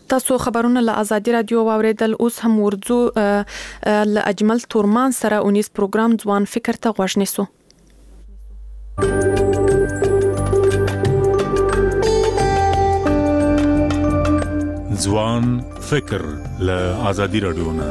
تاسو خبرونه له آزادي رادیو واوریدل. اوس هم ورځو له اجمل تورمان سره اونیس پروګرام ځوان فکر ته غوږ نیسو. ځوان فکر له آزادي رادیو نه.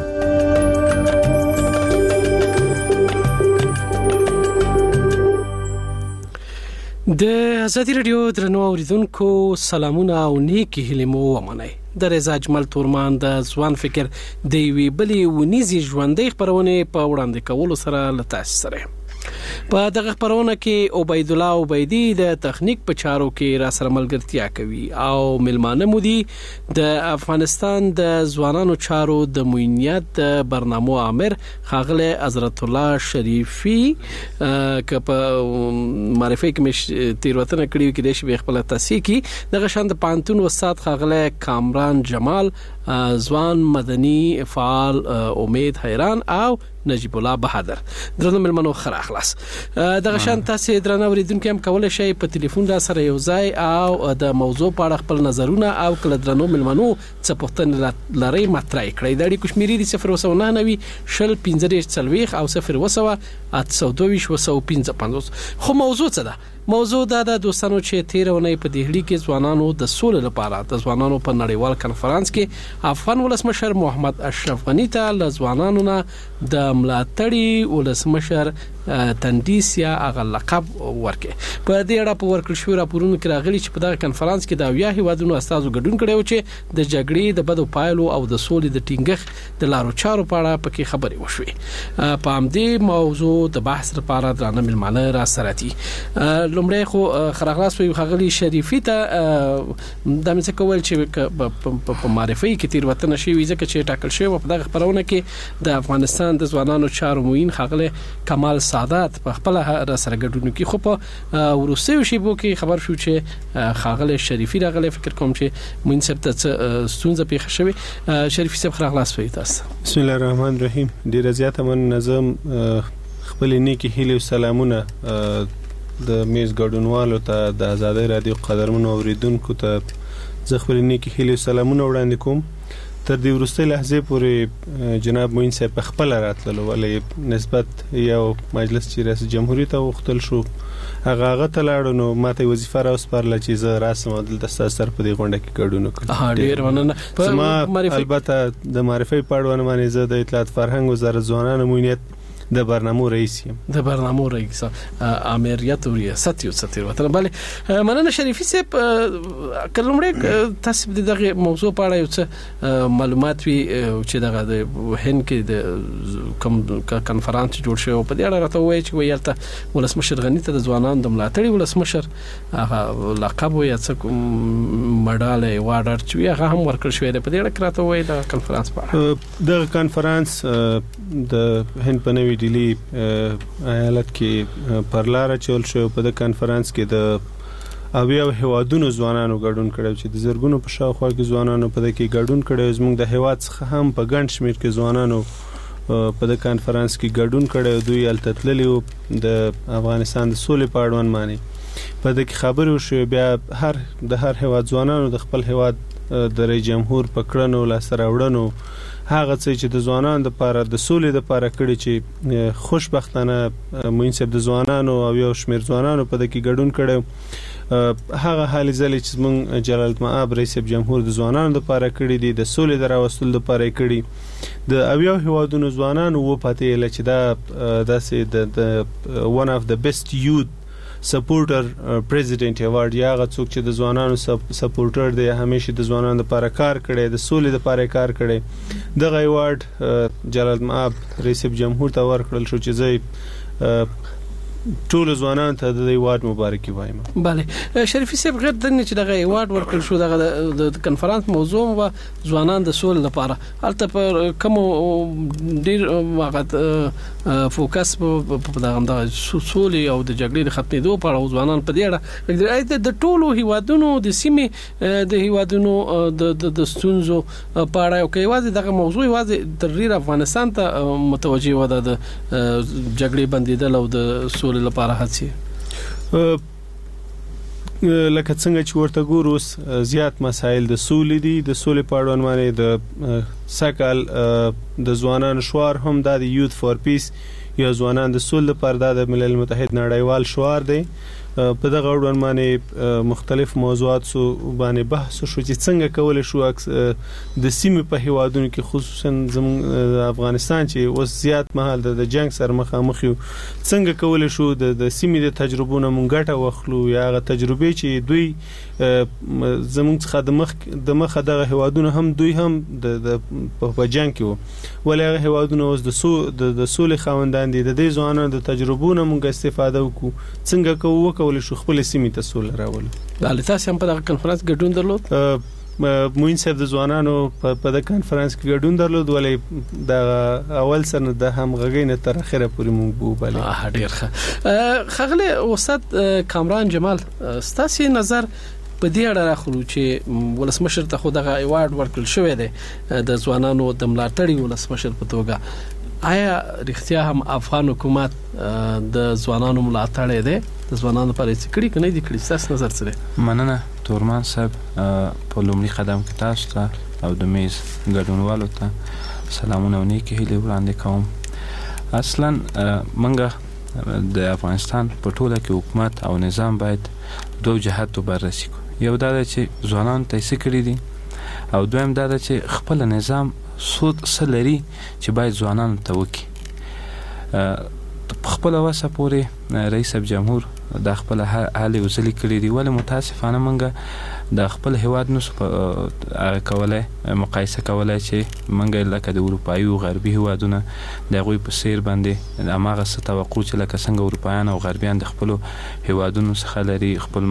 د آزادي رادیو درنو اوریدونکو سلامونه او نیکی هیلې مو ومنئ. د رضا اجمل تورمان د ځوان فکر د وی بلی ونیزي ژوندۍ خبرونه په وړاندې کولو سره لتاس سره په دغه خبرونه کې عبید الله عبیدی د تخنیک په چارو کې را سره ملګرتیا کوي او ملمانه مودي د افغانستان د ځوانانو چارو د موینیت برنامه امر خاغله حضرت الله شریفي ک په معرفي کې تیروتنه کړی کې د شی خپل تاسیس کی دغه شاند پانتون استاد خاغله کامران جمال ځوان مدني فعال امید حیران او نجیب الله بهادر درنو ملمنو خره اخلاص دغه شان تاسو درنو اوریدونکو هم کولای شئ په ټلیفون را سره یو ځای او د موضوع په اړه خپل نظرونه او کله درنو ملمنو څه پوښتنه لري مطرح کړئ. د اړیکو شمیرې دي 099 شل 15 او 02825 خو موضوع څه ده؟ موضوع دا د دوستانو چې تیرونه په دهلی کې ځوانانو د سولې لپاره د ځوانانو په نړیوال کانفرنس کې افغان ولسمشر محمد اشرف غنی ته ل ځوانانو نه د ملاتړي ولسمشر تندیس یا اغه لقب ورکه په دې اړه په ورکل شو راپورونو کې راغلي چې په دغه کانفرنس کې د اویا هیوادونو استادو ګډون کړي و چې د جګړې د بدو پایلو او د سولې د ټینګښ د لارو چارو په اړه پکې خبرې وشوي. په همدې موضوع د بحث لپاره درانه ملمانه را سره دي. لومړی خو خراغلاس وی خغلی شریفي ته د مڅ کول چې په معرفي کې تیروتنه شي ځکه چې ټاکل شوی په دغه خبرونه کې د افغانستان د ځوانانو چارو موین خغله کمال سعادت په خپل سره ګډون کې خو په ورسې شیبو کې خبر شو چې خغله شریفي راغله فکر کوم چې موین سبت ستونزه پیښ شوی. شریفي صاحب خراغلاس وی تاسو. بسم الله الرحمن الرحیم. ډیر زیات من نظم خپل نیکی هیله او سلامونه د میز ګډونوالو ته د آزادۍ رادیو قدرمنو اوریدونکو ته زه خپل نیکی هیله سلامونه وړاندې کوم. تر دې وروستۍ لحظې پورې جناب موین صاحب په خپل راتللو ولې نسبت یو مجلس چې رئیس جمهوریت ته وختل شو هغه ته لاړو نو ماته وظیفه راوسپارله چې زه رسم عدل د سر په دې غونډه کې ګډون وکړم. ډیر مننه. البته د معرفي پاړونه باندې زه د اطلاعات فرهنګ وزارت ځوانانو موینیت د برنامه رئیس یم. د برنامه رئیس امریت او ریاست یو ستیر وطن. بله مننه شریفي صاحب. کلمړې تاسو دغه موضوع په اړه یو څه معلومات وی چې دغه د هند کې د کوم کانفرنس جوړ شو په دې اړه راته وایي چې ویلته ولسمشر غنی ته د ځوانانو د ملاتړي ولسمشر هغه لقب یا څه مډال ایوارډ چې هغه هم ورکړ شوی دی. په دې اړه راته وایي د کانفرنس په اړه. د کانفرنس د هند په نوې ډیلی ایالت کې پر لار چول شو. په د کانفرنس کې د اویا هیوادونو ځوانانو ګډون کړو چې د زرګونو په شاوخوا کې ځوانانو په دې کې ګډون کړو. زموږ د هیواد څخه هم په ګڼ شمیر کې ځوانانو په د کانفرنس کې ګډون کړو. دوی التتللی د افغانستان د سولې په اړوند باندې په دې کې خبرو شو. بیا د هر هیواد ځوانانو د خپل هیواد د رئیس جمهور په کړنو لاسره وړنو هغه چې د ځوانانو لپاره د سولې لپاره کړي چې خوشبختانه موین صاحب د ځوانانو او یو شمیر ځوانانو په دې کې ګډون کړي. هغه حالې ځلې چې موږ جلال المآب رئیس جمهور د ځوانانو لپاره کړي دي د سولې دراوستل لپاره کړي. د اویا هیوادونو ځوانانو و پاتې چې دا داسې د one of the best youth سپورټر پریزیډنټ ایوارډ یا هغه څوک چې د ځوانانو سپورټر دی همیشه د ځوانانو لپاره کار کړي د سولې لپاره کار کړي. دغه ایوارډ جلال المآب رئیس جمهور ته ورکړل شو چې زه ټول ځوانان ته د ایوارډ مبارکي وایم. bale شریفي صاحب غیر د چې دغه ایوارډ ورکړل شو دغه د کانفرنس موضوع و ځوانان د سولې لپاره البته پر کوم ډیر وخت فوکس په دغه سولې او د جګړې د ختمېدو په اړه ځوانان په دې اړه د ټولو هیوادونو د سیمې د هیوادونو د ستونزو په اړه او کې واځي دغه موضوع واځي تر افغانستان ته متوجه و د جګړې بندیدل او د لپاره هڅه لکه څنګه چې ورته ګورو زیات مسایل د سولې دي. د سولې په اړه باندې د سکل د ځوانانو شعار هم د یوث فور پیس یا ځوانان د سولې لپاره د ملل متحد نړیوال شعار دی. په دغه اړه باندې مختلف موضوعات سو باندې بحث شو چې څنګه کولای شو د سیمې په هیوادونو کې خصوصا زموږ افغانستان چې اوس زیات مهال د جنگ سره مخامخ یو څنګه کولای شو د سیمې د تجربو نه مونږ ګټه واخلو یا هغه تجربې چې دوی زموږ څخه د مخه دغه هیوادونو هم دوی هم په جنگ کې وو ولې هغه هیوادونو اوس د سولې خاوندان دي. د دې ځوانانو د تجربو نه مونږ استفاده وکړو څنګه کوو ولې شو خپل سیمې ته سول راول. د تاسو هم په دغه کانفرنس ګډون درلود؟ موین صاحب د ځوانانو په د کانفرنس کې ګډون درلود ولې د اول سره د همغږۍ نه تر اخره پورې مونږ بوباله. ډیر ښه. خغله استاد کامران جمال ستاسو نظر په دې اړه راخلو چې ولسمشر ته خو دغه ایوارډ ورکړل شوی دی د ځوانانو د ملاتړي ولسمشر په توګه. آیا رښتیا هم افغان حکومت د ځوانانو ملاتړ دی؟ د ځوانانو لپاره څه کړی کنه دي کړی؟ تاسو نظر سره مننه تورمان صاحب. په لومړي قدم کې تاسو ته او د میز ګډونوالو ته سلامونه او نیکی هیلې وړاندې کوم. اصلا منګه د افغانستان په ټوله کې حکومت او نظام باید دوه جهات بررسي کوي. یو دا چې ځوانان ته څه کړی دي او دویم دا چې خپل نظام سود سلري چې باید ځوانانو ته وکړي. خپل واسه پورې رئیس جمهور د خپل حالي وزلي کړی دی ولې متاسفانه منګه د خپل هواد نو کولای مقایسه کولای چې منګه لکه د اروپایي او غربي هوادونه د غوي په سیر باندې هغه څه توقع چې لکه څنګه اروپایان او غربیان د خپل هوادونو څخه لري خپل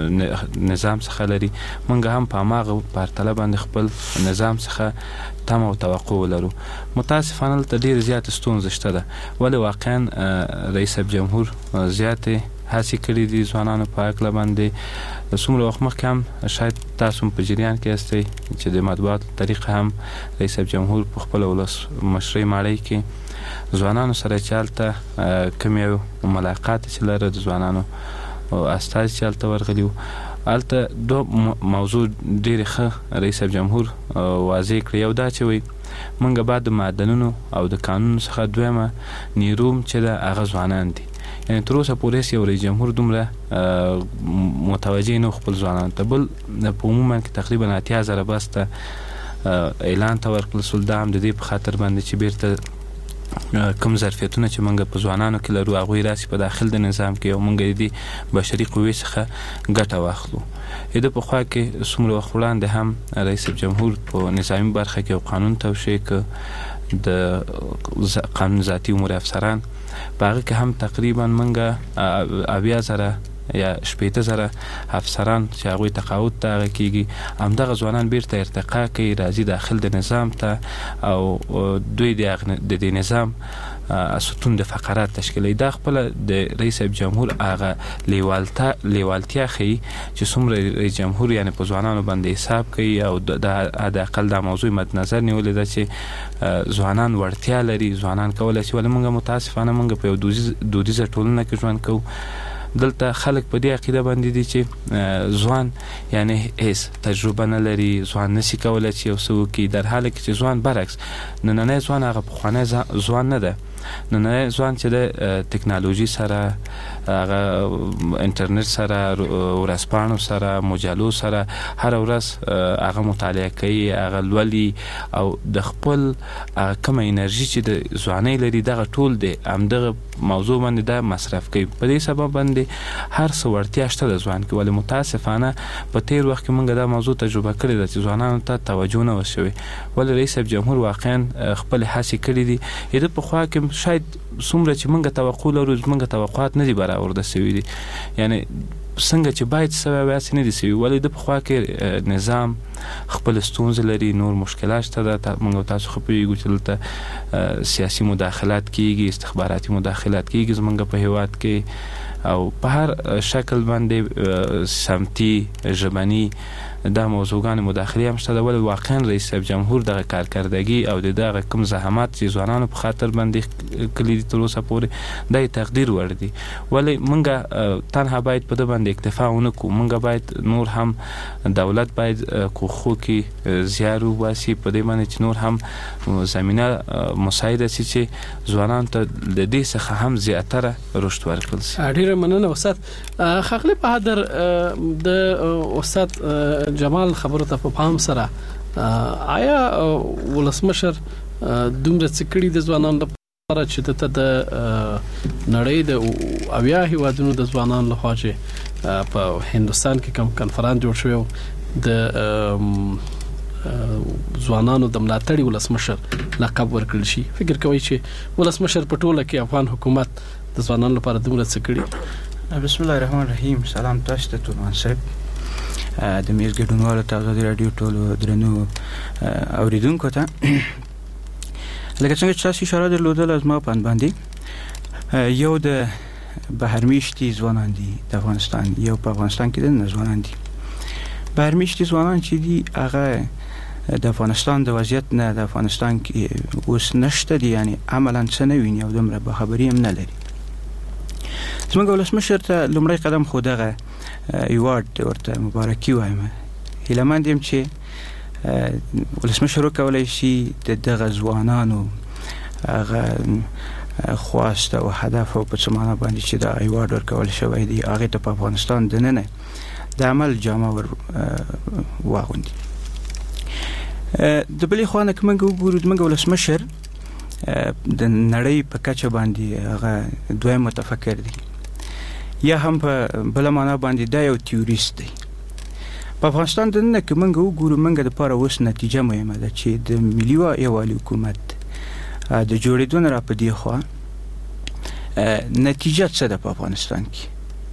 نظام څخه لري منګه هم په هغه پرتله باندې خپل نظام څخه تم او توقع ولرو. متاسفانه ته ډیر زیات ستونزې شته ده ولې واقعا رئیس جمهور زیات هڅې کړې دي ځوانانو په اړه باندې. څومره وخت مخکې هم شاید تاسو په جریان کې استئ چې د مطبوعات طریقه هم رئیس جمهور په خپل ولس مشرۍ ماړی کې ځوانانو سره چالتته کوم یو ملاقات چې لري د ځوانانو او استاد چالتته ورغلیو الته دو موضوع ډیر ښه رئیس جمهور واضح کړی. یو دا چې وي منګه بعد د معدنونو او د قانون څخه دویمه نیروم چې د هغه ځوانان دي یعنی تر اوسه پورې یو رئیس جمهور دومره متوجه نه خپل ځوانان ته بل په عموما کې تقریبا 80,000 بسته اعلان ته ورکړل سول د دې په خاطر باندې چې بیرته کوم ظرفیتونه چې موږ په ځوانانو کې لرو هغه راسي په داخل د نظام کې او موږ دې بشري قوې څخه ګټه واخلو. د په خوا کې څومره وخت وړاندې هم رئیس جمهور په نظامی برخه کې قانون توشیح ک د قانون ذاتی امور افسران باغ کې هم تقریبا موږ 80,000 یا 80,000 افسران چې هغه تقاعد ته کیږي همدغه ځوانان بیرته ارتقا کوي راځي داخل د نظام ته او دوی د دې نظام ستون د فقرات تشکیلي د خپل د رئیس جمهور هغه لیوالتیا خي چې څومره رئیس جمهور یعنی په ځوانانو باندې حساب کوي او د اقل د موضوع مد نظر نیولې ده چې ځوانان ورتیا لري ځوانان کولای شي ولې موږ متاسفانه موږ په دودیزه ټولنه کې ژوند کوو دلته خلک په دې عقیده باندې دي چې ځوان یعنی هیڅ تجربه نه لري ځوان نشي کولای چې اوسو کې در حال کې چې ځوان برعکس نن ځوان هغه په خانه ځوان نه ده نن ځوان چې د ټکنالوژي سره هغه انټرنیټ سره ورسپانو سره مجلو سره هر ورځ هغه مطالعه کوي هغه لولي او د خپل کوم انرژي چې د ځواني لري دغه ټول دی همدغه موضوع باندې دا مصرف کوي په دې سبب باندې هر څو ورتیا شته د ځوان کې ولې متاسفانه په تیر وخت کې موږ دا موضوع تجربه کړې ده چې ځوانانو ته توجه نه وشوي ولې رئیس جمهور واقعا خپل هڅې کړې دي د په خوا کې شاید څومره چې موږ توقع لرو موږ توقعات نه دي برابر شوي دي یعنی څنګه چې باید سوي واسي نه دي سوي ولې د په خوا کې نظام خپل ستونزې لري نور مشکلات شته د موږ تاسو خو پیږو چې دلته سیاسي مداخلات کیږي استخباراتي مداخلات کیږي زمونږ په هیواد کې او په هر شکل باندې سمتي ژبني د موضوعګان مداخله هم شته ول واقعا رئیس جمهور د کارکردګي او د کوم زحمات چې ځوانانو په خاطر باندې کلیدي تر اوسه پورې د تقدیر ور دي ولی مونږه تنها باید په د باندې اکتفا ونکو مونږه باید نور هم دولت باید کوخو کې زیارو واسي په دې باندې چې نور هم زمينه مساعده شي چې ځوانان ته د دې څخه هم زیاتره رشد ورکړل شي. ډیره مننه استاد. خغلی بهادر د استاد جمال خبرو ته په پام سره آیا ولسمشر دومره څکړي د ځوانانو لپاره چې د نړۍ د اویا هیوادونو د ځوانانو لخوا چې په هندستان کې کوم کنفرانس جوړ شوی د ځوانانو د ملاتړي ولسمشر لقب ورکړل شي فکر کوي چې ولسمشر په ټوله کې افغان حکومت د ځوانانو لپاره دومره څه کړي؟ بسم الله الرحمن الرحیم. سلام تاسو ته تورمان صاحب د میز ګډونوالو ته آزادي رادیو ټولو درنو اوریدونکو ته لکه څنګه چې تاسو اشاره درلودل از ما پاند باندې یو د بهرمیشتي ځوانان دي د افغانستان یو په افغانستان کې د ځوانان دي بهرمیشتي ځوانان چې دي هغه د افغانستان د وضعیت نه د افغانستان کې اوس نشته دي یعنی عملاً څه نه ویني او دومره به خبري هم نه لري. زموږ ولسمشر ته لومړی قدم خو دغه ایوارډ ورته مبارکي وایم. هیلهمند یم چې ولسمشر وکولای شي د دغه ځوانانو هغه خواست او هدف او په څه معنا باندې چې دا ایوارډ ورکول شوی دی هغه ته په افغانستان دننه د عمل جامه ور واغوندي. د بلې خوانه کومه وګورو د ولسمشر د نړۍ په کچه باندې هغه دوی متفکر دي یا هم په بل معنا باندې دا یو تیوریست دی. په افغانستان د نن کې موږ وګورو موږ د پاره اوس نتیجه مهمه ده چې د ملي یوالي حکومت د جوړېدو نه را پدې خو نتیجه څه ده په افغانستان کې.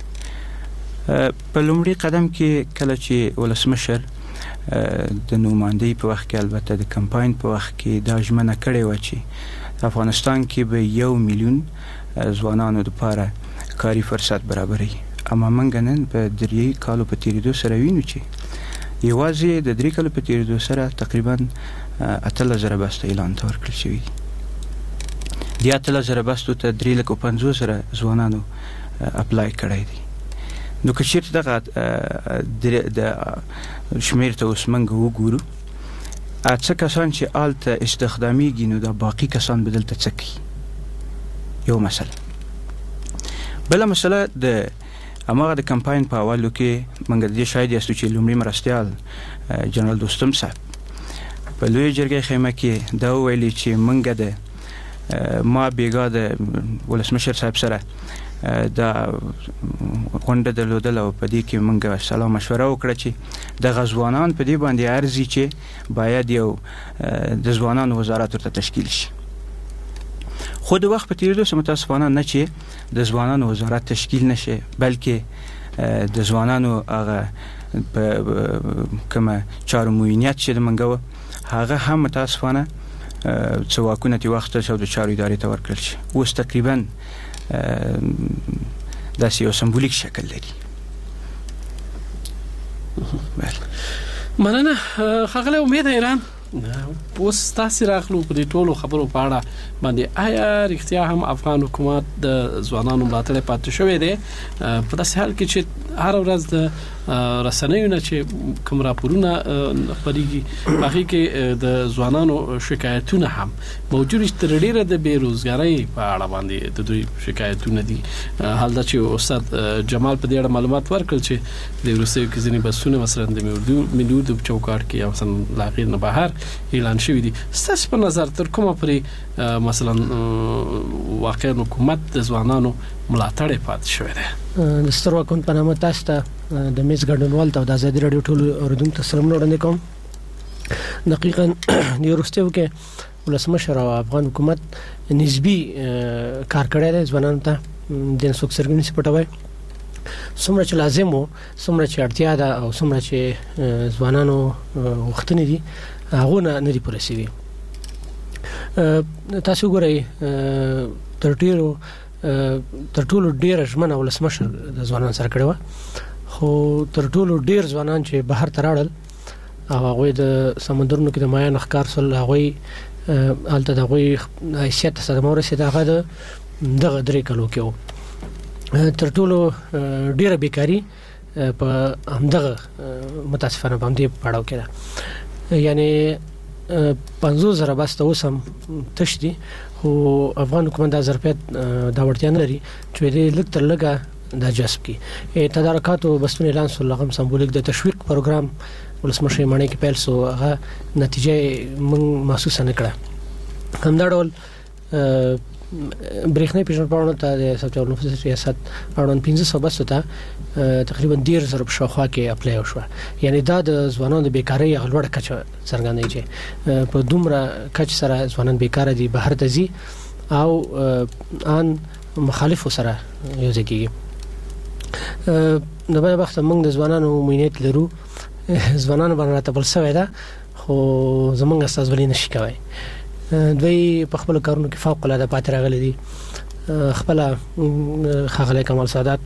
په لومړي قدم کې کله چې ولسمشر د نوماندۍ په وخت کې البته د کمپاین په وخت کې دا ژمنه کړې و چې افغانستان کې به 1 میلیون ځوانانو لپاره کاري فرصت برابري. اما موږ نن په 3 کالو په تیریدو سره وینو چې یوازې د 3 کالو په تیریدو سره تقریبا 8000 بسته اعلان ورکړل شوی. د 8000 بستو ته 350,000 ځوانانو اپلای کړی دي. نو که چیرته دغه د شمیر ته اوس موږ وګورو څه کسان چې آلته استخدامیږي نو د باقي کسان بدل ته څه کوي یو مسله. بل مسله د اماغه د کمپاین په اولو کې موږ د شاید یاستو چې لومړی مرستيال جنرال دوستم صاحب په لوی جرګې خیمه کې دا ویلي چې موږ د ما بیګا د ولسمشر صاحب سره دا غونډه درلودل او په دې کې موږ سلام مشوره وکړه چې د غزوانان په دې باندې ارزي چې باید یو د ځوانانو وزارت ورته تشکیل شي. خو د وخت په تیریدو سره متاسفانه نه چې د ځوانانو وزارت تشکیل نشي بلکې د ځوانانو هغه په کومه چارو موینیت چې موږ هغه هم متاسفانه څو واکونه تی وخت شو د چارو ادارې ته ورکړل شي. اوس تقریبا دا یو سمبولیک شکل لري. مننه خغله امید ایران اوس تاسو راغلو په دې ټولو خبرو په اړه باندې آیا رښتیا هم افغان حکومت د ځوانانو ملاتړ پاتې شوی دی په داسې حال کې چې هر ورځ د رسنیو نه چې کوم راپورونه خبريږي هغه کې د ځوانانو شکایتونه هم موجود دي تر ډیره د بیروزګاری په اړه باندې د دوی شکایتونه دي. حال دا چې استاد جمال په دې اړه معلومات ورکړل چې د روسیې کې ځینې بسونه مثلا د مليو د چوکاټ کې او مثلا لاغیر نه بهر اعلان شوی دي. ستاسو په نظر تر کومه پرې مثلا واقعا حکومت د ځوانانو ملاتړ پات شوی دی؟ د سترو کوم په نامه تاسو ته د میز ګډونوال ته د آزادي رادیو ټول اوریدونکو ته سلام وړاندې کوم. دقیقاً د روسیې کې ولسمشر او افغان حکومت نسبی کار کړی دی ځوانانو ته د څوک سرګنی سپټوي څومره چې لازم وو څومره چې اړتیا ده او څومره چې ځوانانو وختونه دي هغه نه لري پرسیدي. تاسو ګورئ تر ټولو ډیر ژمنه ولسمشر د ځوانانو سره کړو خو تر ټولو ډیر ځوانان چې بهر تراړل او هغه د سمندرونو کې د مایا نخکار سول هغه الته د هغه حیثیت صدمه ورسېده هغه دغه درې کلو کې تر ټولو ډیره بیکاری په همدغه متاسفانه په همدې پړاو کې ده یعنی 50,000 بس ته اوسم تشدي خو افغان حکومت د ظرفیت دا وړتیا نه لري چې دې لږ تر لږه د جذب کی تدارکات او بسونه اعلان سول لغم سمبولیک د تشویق پروګرام ولسمشر مانی کې پیل سو هغه نتیجه من محسوس نه کړه همدا ډول برېښنايي پیژندپاڼو ته د سفارت نفوذ ریاست اړوند 1500 بس ته تقریبا 10,000 په شاوخوا کې اپلای وشو یعنی دا د ځوانانو د بیکاری غلوړه کچه څرګندوي چې په دومره کچ سره ځوانان بیکاره دي بهر ته ځي او ان مخالفو سره یو ځکه د بل وخت موږ د ځوانانو مینیت لرو ځوانانو باندې تبل سوي ده خو زمونږ استاد ولې نشي کوي دوی په خپل کارونو کې فوق العاده پاتې راغلي دي خپل خغله کمال سادات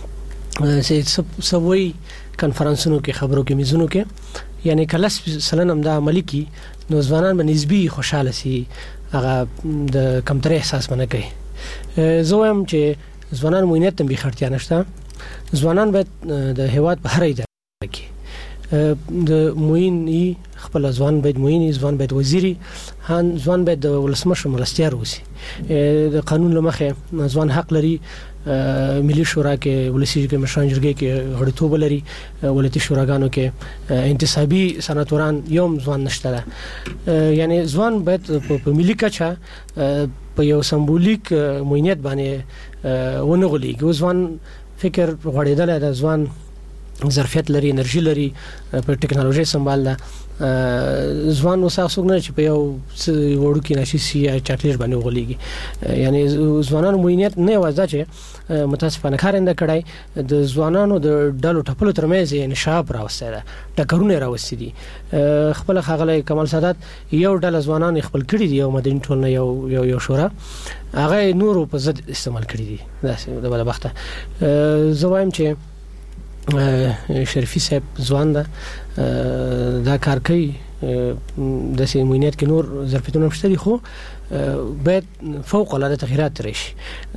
سوي کانفرنسونو کې خبرو کې میزونو کې یعنی کله سلنم دا عملی کی نو ځوانان به نسبی خوشاله سي هغه د کمتر احساس باندې کوي زه وایم چې ځوانان مونیت تم به خرتیا نشته ځوانان به د هیواد په هر ځای کې د مویني خپل ځوان باید مویني ځوان باید وزیری هان ځوان باید د ولسمشر مرستيار وسی د قانون لمخه ځوان حق لري ملي شورا کې ولسی کې مشران جرګې کې غړیتوب لري ولایتي شوراګانو کې انتصابي سناتوران یوم ځوان نشته یعنی ځوان باید په ملي کچه په یو سمبولیک موینیت باندې ونغلیږي ځوان فکر غړیدل د ځوان ظرفیت لري انرژي لري په ټکنالوژي سمبال ده ځوان وساسوګ نه چې په یو وړو کې نشي سي چاکلیټ باندې وغليږي یعنی ځوانانو موینیت نه وځي چې متاسفانه کارنده کړای د ځوانانو د ډلو ټپلو ترمنځ انشاب راوستي ده ټکرونه راوستي دي خپل خغله کمال سادات یو ډله ځوانان خپل کړي دي یو مدین ټولنه یو شورا هغه نورو په ضد استعمال کړي دي د بل وخت زوایم چې شریفي صاحب ځوان ده دا کار کوي د سیمونیت کې نور ظرفیتونه مشته دي خو باید فوق العاده تغیرات راشي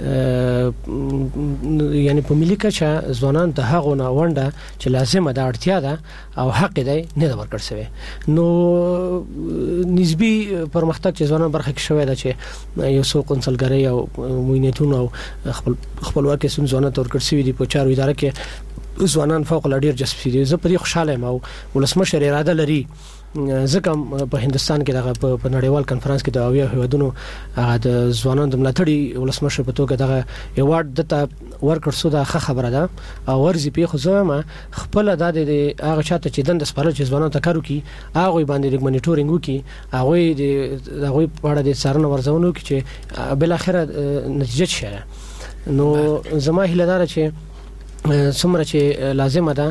یعنی په ملي کچه ځوانان د هغه نه ونده چې لازمه ده اړتیا ده او حق دی نه د ورکړ شوی نو نسبی پرمختګ چې ځوانان برخه کې شوی ده چې یو څو کنسلګری او موینیتونه او خپلواکي سن ځوانان تور کړ شوی دي په چارو اداره کې ځوانان فوق العاده جذب دي زه په خوشاله یم او ولسمشر اراده لري ځکه په هندستان کې دغه په نړیوال کانفرنس کې د اویا هیوادونو د ځوانانو د ملاتړي ولسمشر په توګه دغه ایوارډ دته ورکړ سو دا خبره ده او ورزي په خو زما خپل د هغه چاته چې دند سپارل چې ځوانانو ته کارو کی هغه باندې مانیټورینګ وکي هغه په اړه د څارنه ورزونو کې چې بل اخره نتیجه شي نو زما هیله دار چې څومره چې لازمه ده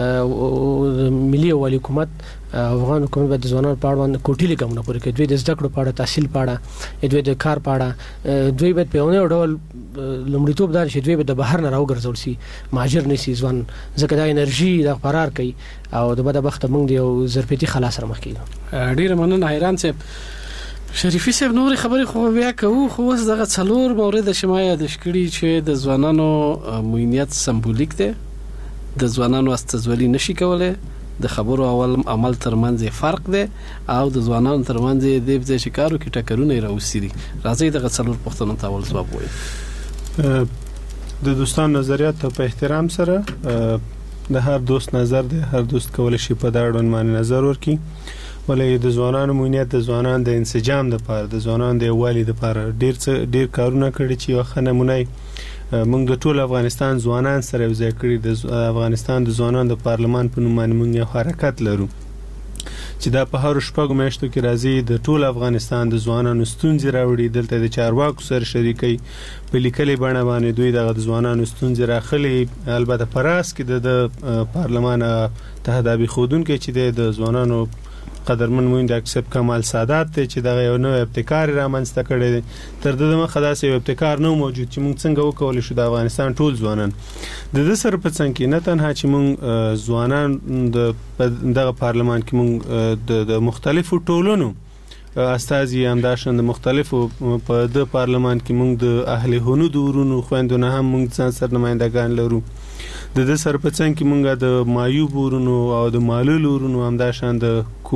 ملي او حکومت افغان حکومت د ځوانانو په اړه کوټیلي کومه پورې کې دوی د زده کړو په اړه تحصیل په اړه دوی د کار په اړه دوی به په یو ډول لومړیتوب دار شي دوی به د بهر نه راوګرځول شي مهاجر نشي ځوان ځکه د انرژي د قرار کوي او د بده وخت موږ یو ظرفیتي خلاص سره مخ کیږو ډیر مننه حیران صاحب شریفي صاحب نور خبرې خو بیا کوو خو اوس دغه څلور مورد شمايه د شکړي چې د ځوانانو موینیت سمبولیک دی د ځوانانو استزولي نشي کوله د خبرو اول عمل ترمنځ فرق دی او د ځوانانو ترمنځ د دې شکارو کې ټکرونه راوستي راځي دغه څلور پوښتنو ته اول ځواب وایي د دوستان نظریات په احترام سره د هر دوست نظر دی هر دوست کولای شي په دا اړه باندې نظر ورکړي ولې د ځوانانو مونیت د ځوانان د انسجام د پاره د ځوانان د والي د پاره ډیر کارونه کړي چې یو خنمونه موږ د ټول افغانستان ځوانان سره یو ځای کړي د افغانستان د ځوانان د پارلمان په نوم باندې موږ یو حرکت لرو چې دا په هر شپږ میاشتو کې راځي د ټول افغانستان د ځوانانو ستونزې راوړي دلته د چارواکو سره شریکي په لیکلي بڼه باندې دوی د ځوانانو ستونزې راخلي البته پراس کې د پارلمان ته د خودون کې چې د ځوانانو قدرمن موین ډاکټر صاحب کمال سادات ته چې دغه یو نو ابتکار رامنځته کړی دی. تر دې مخه داسې یو ابتکار نه موجود چې موږ څنګه وکولای شو د افغانستان ټول ځوانان د دې سره په څنګ کې نه تنها چې موږ ځوانان دغه پارلمان کې موږ د مختلفو ټولونو استازي همداشان د مختلفو په د پارلمان کې موږ د اهل هنود ورونو خويندونه هم موږ ځان سره نمائندگان لرو. د دې سره په څنګ کې موږ د مایوب ورونو او د مالول ورونو همداشان د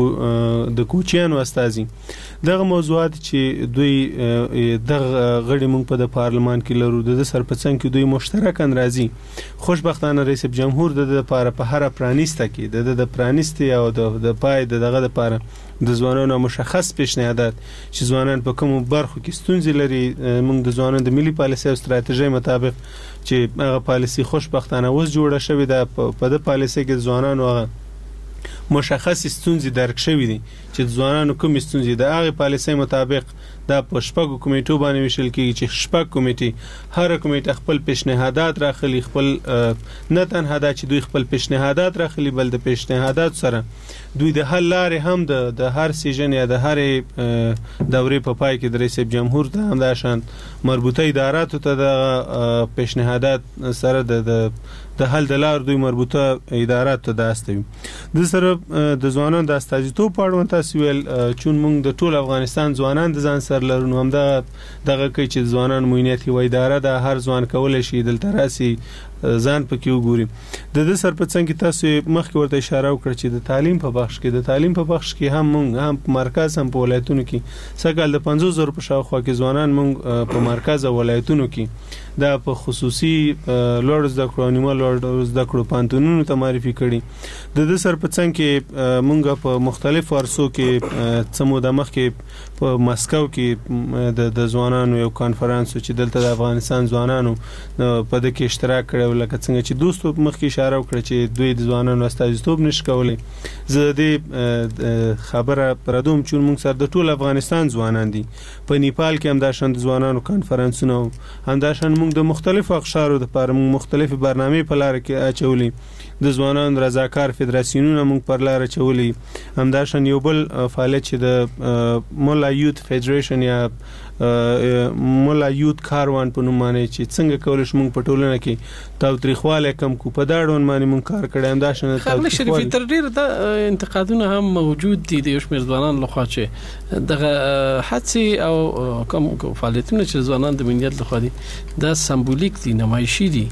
کوچیانو استازي. دغه موضوعات چې دوی دغه غړي موږ په د پارلمان کې لرو د سر په څنګ کې دوی مشترکاً راځي. خوشبختانه رئیس جمهور د لپاره په هر پرانیسته کې د پرانیستي او د پای دغه لپاره د ځوانانو مشخص پیشنهادات چې ځوانان په کوم برخو کې ستونزې لري موږ د ځوانانو د ملي پالیسي او ستراتیژي مطابق چې هغه پالیسي خوشبختانه اوس جوړه شوې ده په د پالیسي کې ځوانانو هغه مشخص ستونزې درک شوې دي چې ځوانانو کوم ستونزې د هغه پالیسي مطابق دا په شپږو کمیټو باندې ویشل کېږي چې شپږ کمیټې هر کمیټه خپل پیشنهادات راخلي خپل نه تنها دا چې دوی خپل پیشنهادات راخلي بل د پیشنهادات سره دوی د حل لارې هم د هر سیژن یا د هر دورې په پای کې د رئیس جمهور ته همداشان مربوطه اداراتو ته د پیشنهادات سره د حل د لار دوی مربوطه ادارات ته داستوي. د سره د ځوانانو د استازیتوب په اړه تاسو ویل چون موږ د ټول افغانستان ځوانان د ځان سره لرو هم دغه کوي چې ځوانان موینیت و اداره د هر ځوان کولای شي دلته راسي ځان پکې وګوري. د دې سر په څنګ کې تاسو مخکې ورته اشاره وکړه چې د تعلیم په بخش کې هم موږ هم په مرکز هم په ولایتونو کې سکهال د 50,000 په شاوخوا کې ځوانان موږ په مرکز او ولایتونو کې دا په خصوصي لوړ زده کړو نیمه لوړ زده کړو پانتونونو ته معرفي کړي. د دې سر په څنګ کې موږ په مختلفو ارسو کې څمو د مخ کې په مسکو کې د ځوانانو یو کانفرنس چې دلته د افغانستان ځوانانو په دې کې اشتراک کړو لکه څنګه چې دوستو مخکې اشاره وکړه چې دوی د ځوانانو استازیتوب نشي کولای. زه دې خبره پردوم چې موږ سره د ټول افغانستان ځوانان دي په نیپال کې هم د شاند ځوانانو کانفرنسونه هم د شاند موږ د مختلفو اقشارو لپاره مختلفې برنامې په لار کې اچولې د ځوانانو رضاکار فدراسیونونه موږ پر لار اچولې هم د شاند یو بل فعالیت چې د مولا یوت فدریشن یا مولا یوت کاروان په نوم باندې چې څنګه کولای شو موږ په ټولنه کې تاوتریخواله کم کو په داړون باندې موږ کار کړی هم دا شنه خپل شریفي تر ډیر د انتقادونه هم موجود دي د شمیر ځوانان لخوا چې دغه حادثه او کوم فعالیتونه چې ځوانان د ملت لخوا دي دا سمبولیک دي نمایشي دي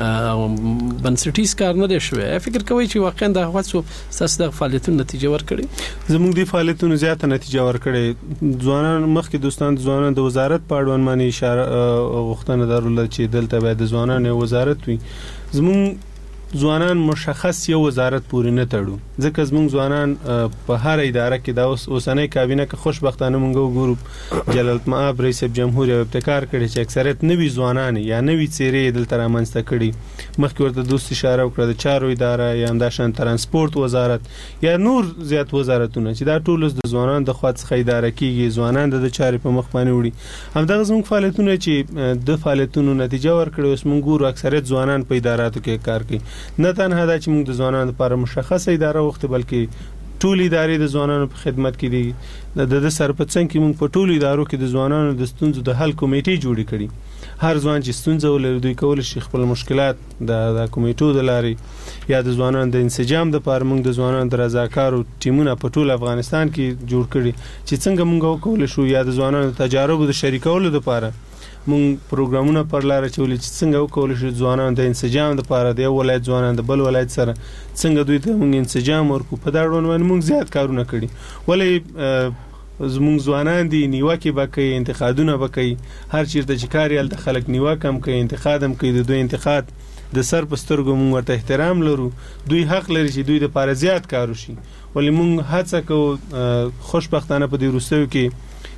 بنسټیز کار نه دی شوی. فکر کوي چې واقعا د هغه ساس د فعالیتونو نتیجه ورکړي زموږ د فعالیتونو زیاته نتیجه ورکړي. ځوانان مخکې دوستان ځوانان د وزارت په اړه باندې اشاره غوښتنه درلوده چې دلته باید د ځوانانو وزارت وي. زموږ ځوانان مشخص یو وزارت پورې نه تړو ځکه زموږ ځوانان په هر اداره کې د اوسنۍ کابینه کې خوشبختانه موږ وګورو جلال المآب رئیس جمهور یو ابتکار کړی چې اکثریت نوي ځوانان یا نوي څیرې دلته رامنځته کړي. مخکې ورته دوست اشاره وکړه د چارو اداره یا همداشان ترانسپورت وزارت یا نور زیات وزارتونه چې دا ټول د ځوانان د خوا څخه اداره کیږي ځوانان د چارې په مخ باندې وړي. همدغه زموږ فعالیتونه چې د فعالیتونو نتیجه ورکړي اوس موږ ګورو اکثریت ځوانان په اداراتو کې کار کوي. نه تنها دا چې موږ د ځوانانو لپاره مشخصه اداره وخت بلکې ټول ادارې د ځوانانو په خدمت کې دي. د سرپڅنګ کې موږ په ټول ادارو کې د ځوانانو د ستونزو د حل کمیټې جوړې کړي. هر ځوان چې ستونزه ولري دوی کولای شي خپل مشکلات د کمیټو د لارې یا د ځوانانو د انسجام د لپاره موږ د ځوانانو د رضاکارو ټیمونه په ټول افغانستان کې جوړ کړي چې څنګه موږ وکولای شو یا د ځوانانو د تجاربو د شریکولو لپاره موږ پروګرامونه پر لار چولې چې څنګه وکولای شو ځوانان د انسجام لپاره د یو ولایت ځوانان د بل ولایت سره څنګه دوی ته موږ انسجام ورکو. په دا ډول باندې موږ زیات کارونه کړي. ولې زموږ ځوانان دي نیوکه وکړي انتقادونه وکړي هر چیرته چې کاریال د خلک نیوکه هم کوي انتقاد هم کوي. د دوی انتقاد د سر په سترګو موږ ورته احترام لرو. دوی حق لري چې دوی د لپاره زیات کار وشي. ولې موږ هڅه کوو خوشبختانه په دې وروستیو کې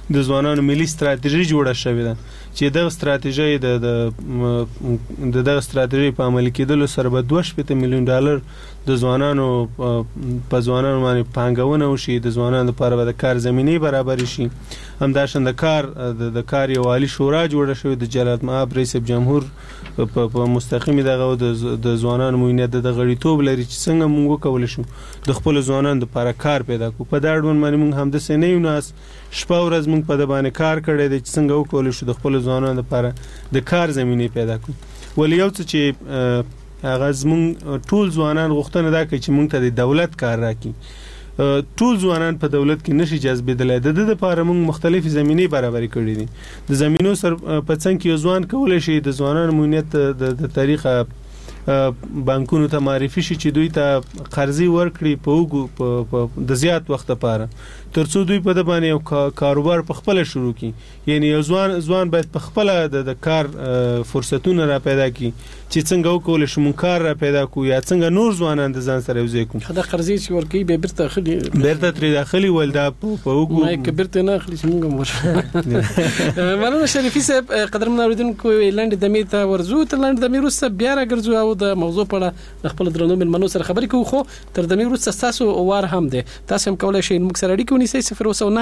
د ځوانانو ملي ستراتیژي جوړه شوې ده چې دغه ستراتیژي د دغه ستراتیژي په عملي کېدلو سره به 2.8 میلیون ډالر د ځوانانو په ځوانانو باندې پانګونه وشي، د ځوانانو لپاره به د کار زمینه برابر شي. همداشان د کار یو عالی شورا جوړه شوې د جلالت مآب رئیس جمهور په مستقیم دغه د ځوانانو موینه د غړیتوب لري چې څنګه موږ وکول شو د خپل ځوانانو لپاره کار پیدا کو. په دا ډول باندې موږ هم د سنې یو ناس شپه ورځ موږ په د باندې کار کړی دی چې څنګه وکول شو د خپل ځوانانو لپاره د کار زمینه پیدا کو. ولې یو څه چې هغه زموږ ټول ځوانان غوښتنه دا کوي چې موږ ته د دولت کار راکړي. ټول ځوانان په دولت کې نشي جذبېدلای. د دې لپاره موږ مختلفې زمینې برابرې کړې دي. د زمینو سر په څنګ کې ځوان کولای شي د ځوانانو مونیت د طریقه بانکونو ته معرفي شي چې دوی ته قرضې ورکړي په د زیات وخت لپاره ترڅو دوی په د باندې یو کاروبار په خپل شروع کړي. یعنی یو ځوان باید په خپل د کار فرصتونه را پیدا کړي چې څنګه وکول شي مونږ کار را پیدا کو یا څنګه نور ځوانان د ځان سره یوځای کو. دا قرضې چې ورکړي به بیرته ترې داخلي ول دا په وګو نه کبرته نه اخلي چې مونږ مولانا شریفي صاحب قدرمن اوریدونکو لاندې د میته ورزو ته لاندې د میروسه بیا راګرځو او د موضوع په اړه خپل درنو ملمنو سره خبرې کوو. خو تر د میروسه تاسو وار هم ده تاسو هم کولای شئ موږ سره اړیکه ونیسئ 01990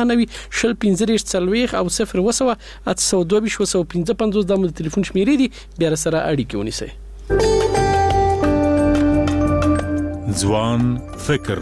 او 02085 د مو ټلیفون شمیرې دي بیا سره اړیکه ونیسئ. ځوان فکر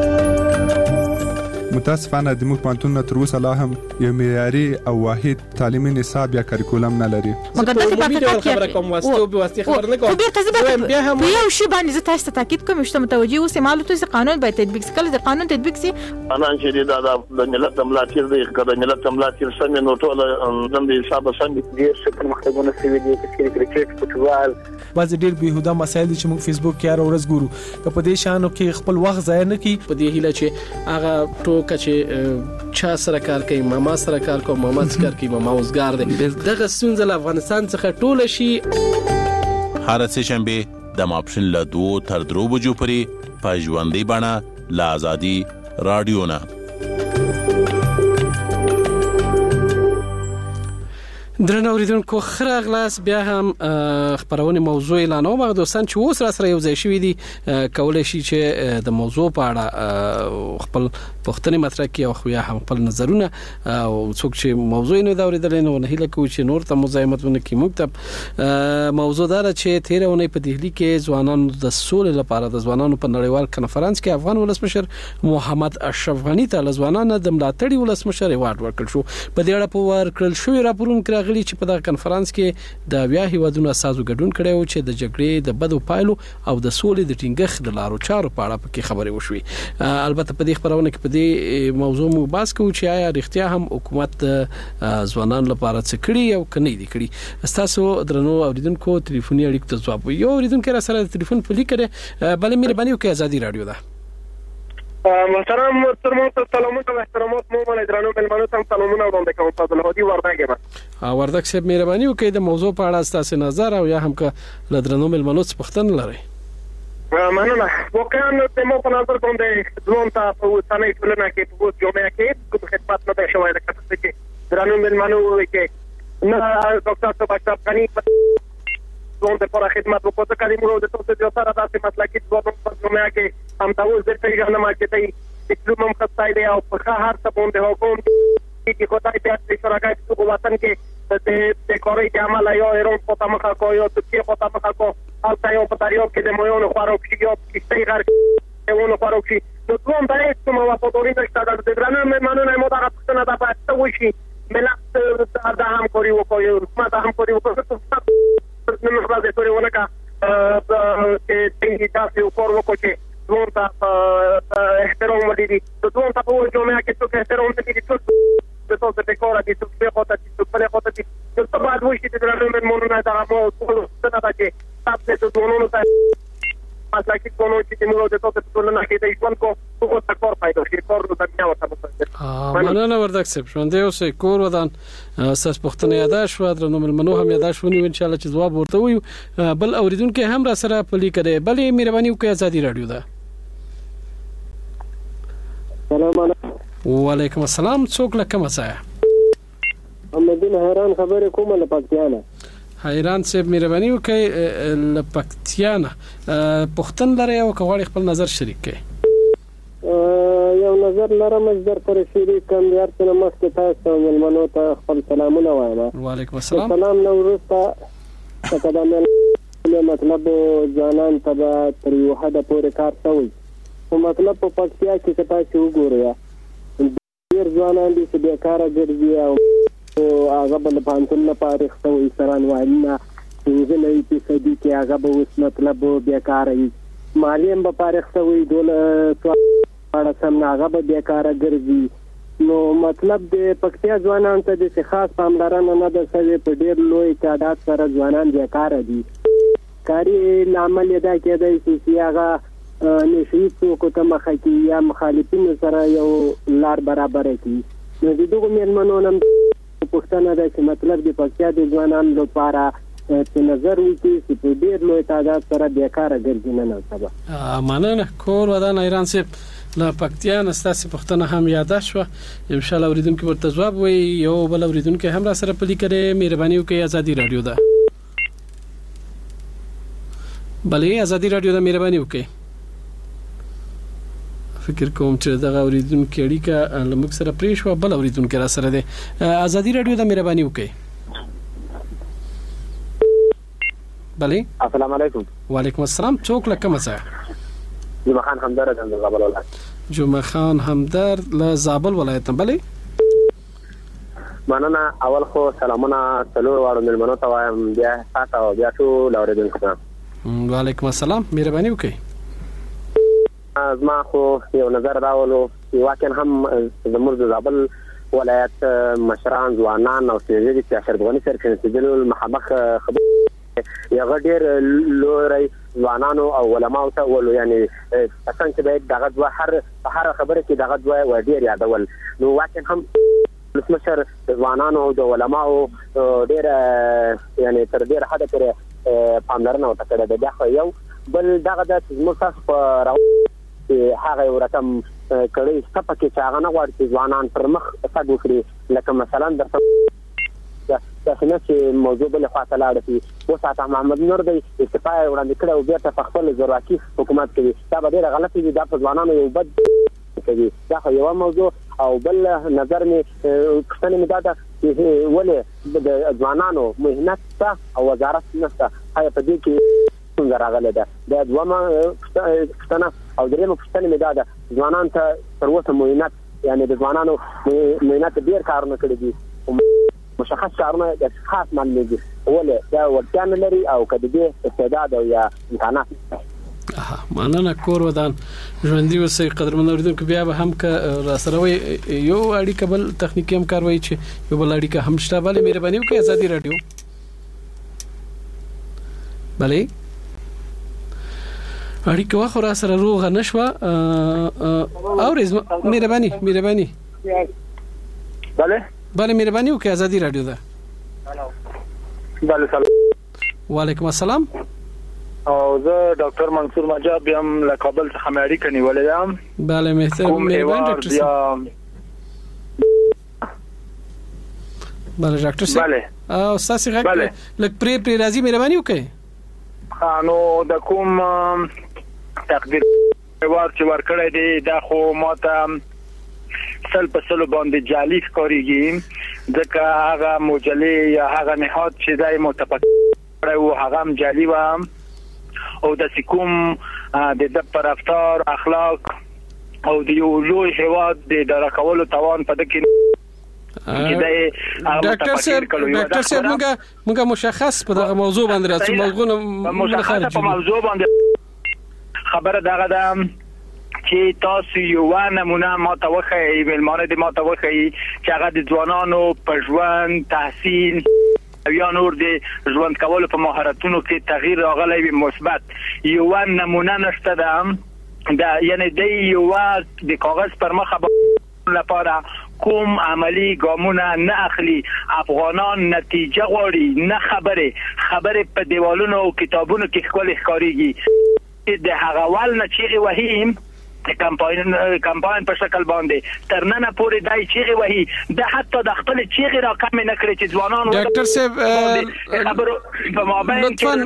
متاسفانه د موږ پانتون تر اوسه لا هم یو معیاري او واحد تعلیمي نصاب یا کریکولم نه لري. مګر دا خبره کوم واسطه به واسطه خبر نه کوم. بیا هم یو شی باندې زه تاسو ته تاکید کوم چې متوجي اوسئ معلومات چې قانون باید تطبیق شي. کله د قانون تطبیق شي انا چې د ملت ملاتړ دی کله ملت ملاتړ سم نو ټول د حساب سم دي چې پرمختګونه سوي دي چې کرکټ فوټبال بعض ډېر بهوده مسایل چې موږ فیسبوک کې هر ورځ ګورو په دې شانو کې خپل وخت ضایع نه کړي. په دې هیله چې هغه ټوکه چې چا سره کار کوي ماما سره کار کوي ماما سره کار کوي ماما اوسګار دی دغه ستونزه له افغانستان څخه ټوله شي. هر څه شنبه د ماپښین له 2 تر 3 بجو پورې په ژوندۍ بڼه له آزادي رادیو نه. درنو اوریدونکو خراغلاس بیا هم خبرونه موضوع اعلانوم هغه دوستان چې اوس را سره یو ځای شوي دي کولای شي چې د موضوع په اړه خپل پوښتنې مطرح کړي او یا هم خپل نظرونه او څوک چې موضوع نه دا اوریدل نه نه هیله کوي چې نور ته مزاحمتونه کوي. مکتب موضوع دار چې 13 اونۍ په دهلی کې ځوانانو د سولې لپاره د ځوانانو په نړیوال کانفرنس کې افغان ولسمشر محمد اشرف غنی ته ځوانانو د ملاتړي ولسمشر ایوارډ ورکړ شو. په دې اړه په ورکړل شوی راپورونه چې په دغه کانفرنس کې د بیا هیوادونو اساسو ګډون کړي او چې د جګړې د بدو پایلو او د سولې د ټینګښت د لارو چارو په اړه پکې خبرې وشوي. البته په دې خبرونه کې په دې موضوع مو بحث کوو چې آیا رښتیا هم حکومت ځوانان لپاره څه کړي او کني دي کړي. تاسو درنو اوریدونکو ټلیفوني اړیکو ته ځواب یو اوریدونکو را سره ټلیفون په لیکره بل مهرباني وکړئ ازادي رادیو ده. محترم سلامونه او احترامات مو مله درنو ملمنو ته سلامونه وړاندې کوم. فضل هادي وردګ وردګ صاحب مهرباني وکړئ د موضوع په اړه تاسو نظر او یا هم که له درنو ملمنو څخه پوښتنه لرئ. مننه. واقعا د مو په نظر باندې ځوان ته په وسانه ټولنه کې په جامعه کې کوم خدمات نه دی شوی لکه چې درنو ملمنو کې نه ډاکټر صاحب غنی ځوان ته پر خدمت وکړه کړي مو د تاسو د سره داسې مسلکي ځوان په جامعه کې هم تاسو د پیژنه ما کې دی ډیپلوم خدای دی او په هر څه باندې حکومت کې خدای دې شراکت په وطن کې د کوري د عمل یا ایران په تمخه کو یا ترکیه په تمخه کو او تاسو په تاریخ کې د مویونو خورو کې یو کیسه غر ونه خورو کې نو ټول دا هیڅ کومه وفاداری نشته د درنه مېمنونو مو دا څنګه دا پاتې وشي ملت دا هم کوي وکوي حکومت هم کوي وکوي نن خلاص ته ورونه کا چې تاسو کور وکړي دوه تا احترام ولري دوه تا په جامعه کې څه احترام دي چې څه څه کور دي څه په خاطر چې څه په خاطر چې څه بعد وشي د درنو مېمنونو دا مو ټول څه نه چې تاسو ته دوه ته مسلکي کومو چې موږ د تاسو په ټولنه کې د ژوند کو څه کار پیدا شي کار د دنیا ورته مننه وردګ صاحب ژوند اوسې کور ودان اساس پښتنه یاد شو درنو ملمنو هم یاد شو ان شاء الله چې جواب ورته وي بل اوریدونکو هم را سره پلی کړي بلې مهرباني وکړئ ازادي رادیو ده. سلام علیکم. وعلیکم السلام څوک لکه مسایا محمدین حیران خبرې کومه له پکتیانه. حیران صاحب مهرباني وکړئ له پکتیانه پښتون لري او کوړی خپل نظر شریک کړئ. یو نظر لرم چې درته شریک کوم یار څنګه مخکې تاسو ملمنو ته خپل سلامونه وایم. وعلیکم السلام. سلام نو ورسته تقدم مطلب ځوانان ته تر یو حد پورې کار کوي. په مطلب په پکتیا کې تاسو وګورئ ډیر ځوانان دي چې بیکاره ګرځي او هغه بل پانتون نه پاره خوي سران وایي څنګه نه پیسې کې هغه به اوس مطلب بیکاره وي مالیم به پاره خوي دوله پاړه سم هغه به بیکاره ګرځي. نو مطلب د پکتیا ځوانان ته د خاص پاملرنه نه ده سوي په ډیر لوی تعداد سره ځوانان بیکاره دي. کاری عمل دا کېدای چې هغه نشي څوک ته مخه کی یا مخالفین سره یو لار برابر کی. نو دغه مېرمنو نن پښتنه ده چې مطلب د پکتیا د ځوانانو لپاره په نظر وکړي چې په ډیر لوی تعداد سره بیکاره ګرځي نه سبا. مننه کور ودان ایران صاحب لا پکتیا نستاسي پښتنه هم یاد شو. ان شاء الله اوریدونکو ورته جواب وي یو بل اوریدونکو هم را سره پلی کړي. مهرباني وکړئ ازادي رادیو ده. بلې ازادي رادیو ده مهرباني وکړئ. فکر کوم چې دغه اوریدونکو اړیکه لمک سره پرې شو بل اوریدونکو را سره ده. ازادي رادیو ده مهرباني وکړئ. بلې السلام علیکم. وعلیکم السلام. څوک لکه مزه جمعه خان همدرد د زابل ولایت. جمعه خان همدرد له زابل ولایت. بلې مننه. اول خو سلامونه څلور واړو ملمنو ته وایم بیا تاسو بیا ټول اوریدونکو ته. وعلیکم السلام. مهرباني وکړئ. ما خو یو نظر راولو چې واقعا هم زموږ د زابل ولایت مشران ځوانان او سیاسي چې اشرف غنی سره چې د مخامخ خبر یا غډیر لوري ځوانانو او علماو ته ولو یعنی څنګه به دغه دوه هر خبره کې دغه دوه و ډیر یادول. نو واقعا هم مشر ځوانانو او د علماو ډیر یعنی تر ډیر حد پورې پاملرنه وکړه. دا خو یو بل دغه د مصاف هغه یو رقم کړي ستپه کې چې هغه نه غواړي چې ځوانان پر مخ تګ وکړي. لکه مثلا درته تاسو چې موضوع بل خاطر لاړ شي وسات محمد نور دی استفاده وړاندې کړو بیا ته خپل زراکی حکومت کوي. دا به ډیره غلطي دي. دا په ځوانانو یو بد کوي. دا خو یو موضوع او بل نظر می کښتنه می دا ولې د ځوانانو مهنت ته او وزارت نشته هغه په دې کې څنګه راغله. ده د دوه کښتنه او درېمه کښتنه می دا ځوانان ته تر اوسه مهنت یعنی د ځوانانو مهنت ډیر کارونه کړی دي مشخص کارونه د خاص معلومات دي ولې دا ورته لري او کدی به استعداد او یا امکانات. مننه کور ودان ژوندۍ اوسئ قدرمن اوریدونکو. بیا به هم که را سره وي یو اړیکه بل تخنیکی هم کار وایي چې یو بل اړیکه هم شته. بلې مهرباني وکړئ ازادي رادیو. بلې اړیکه واخو را سره روغه نشوه اورز مهرباني بله مهرباني وکړئ ازادي رادیو ده. بله سلام. وعلیکم السلام. او زه ډاکټر منصور مجاب یم له کابل څخه مې اړیکه نیولې ده. بله مهرباني ډاکټر صاحب. بله ډاکټر صاحب. بله او تاسو غږ لک پری راځي مهرباني وکړئ. نو د کوم تقدیر چې ورکړی دی دا خو ماته سل په سلو باندې جعلي ښکارېږي ځکه هغه مجلې یا هغه نهاد چې دی متفق کړی و هغه هم جعلي و او داسې کوم د ده په رفتار اخلاق او د یو لوی هېواد د اداره کولو توان په ده کې ډاکټر صاحب موږ مشخص په دغه موضوع باندې راځو. مشخص په موضوع باندې خبره دغه ده چې تاسو یو نمونه ماته وښیئ مېلمانه دې ماته وښیئ چې هغه د ځوانانو په ژوند تحصیل او یا نور د ژوند کولو په مهارتونو کې تغییر راغلی وي مثبت. یو نمونه نشته ده یعنی د یو د کاغذ پر مخه لپاره کوم عملی ګامونه نه اخلي. افغانان نتیجه غواړي نه خبره په دیوالونو او کتابونو کې ښکلي ښکارېږي. د هغه ول نه چیغې وهیم کمپاین په شکل باندې تر نن پورې دای چیغي وهي د حتی د خپل چیغي را کم نه کړی چې ځوانانو ډاکټر صاحب خبرو په مابین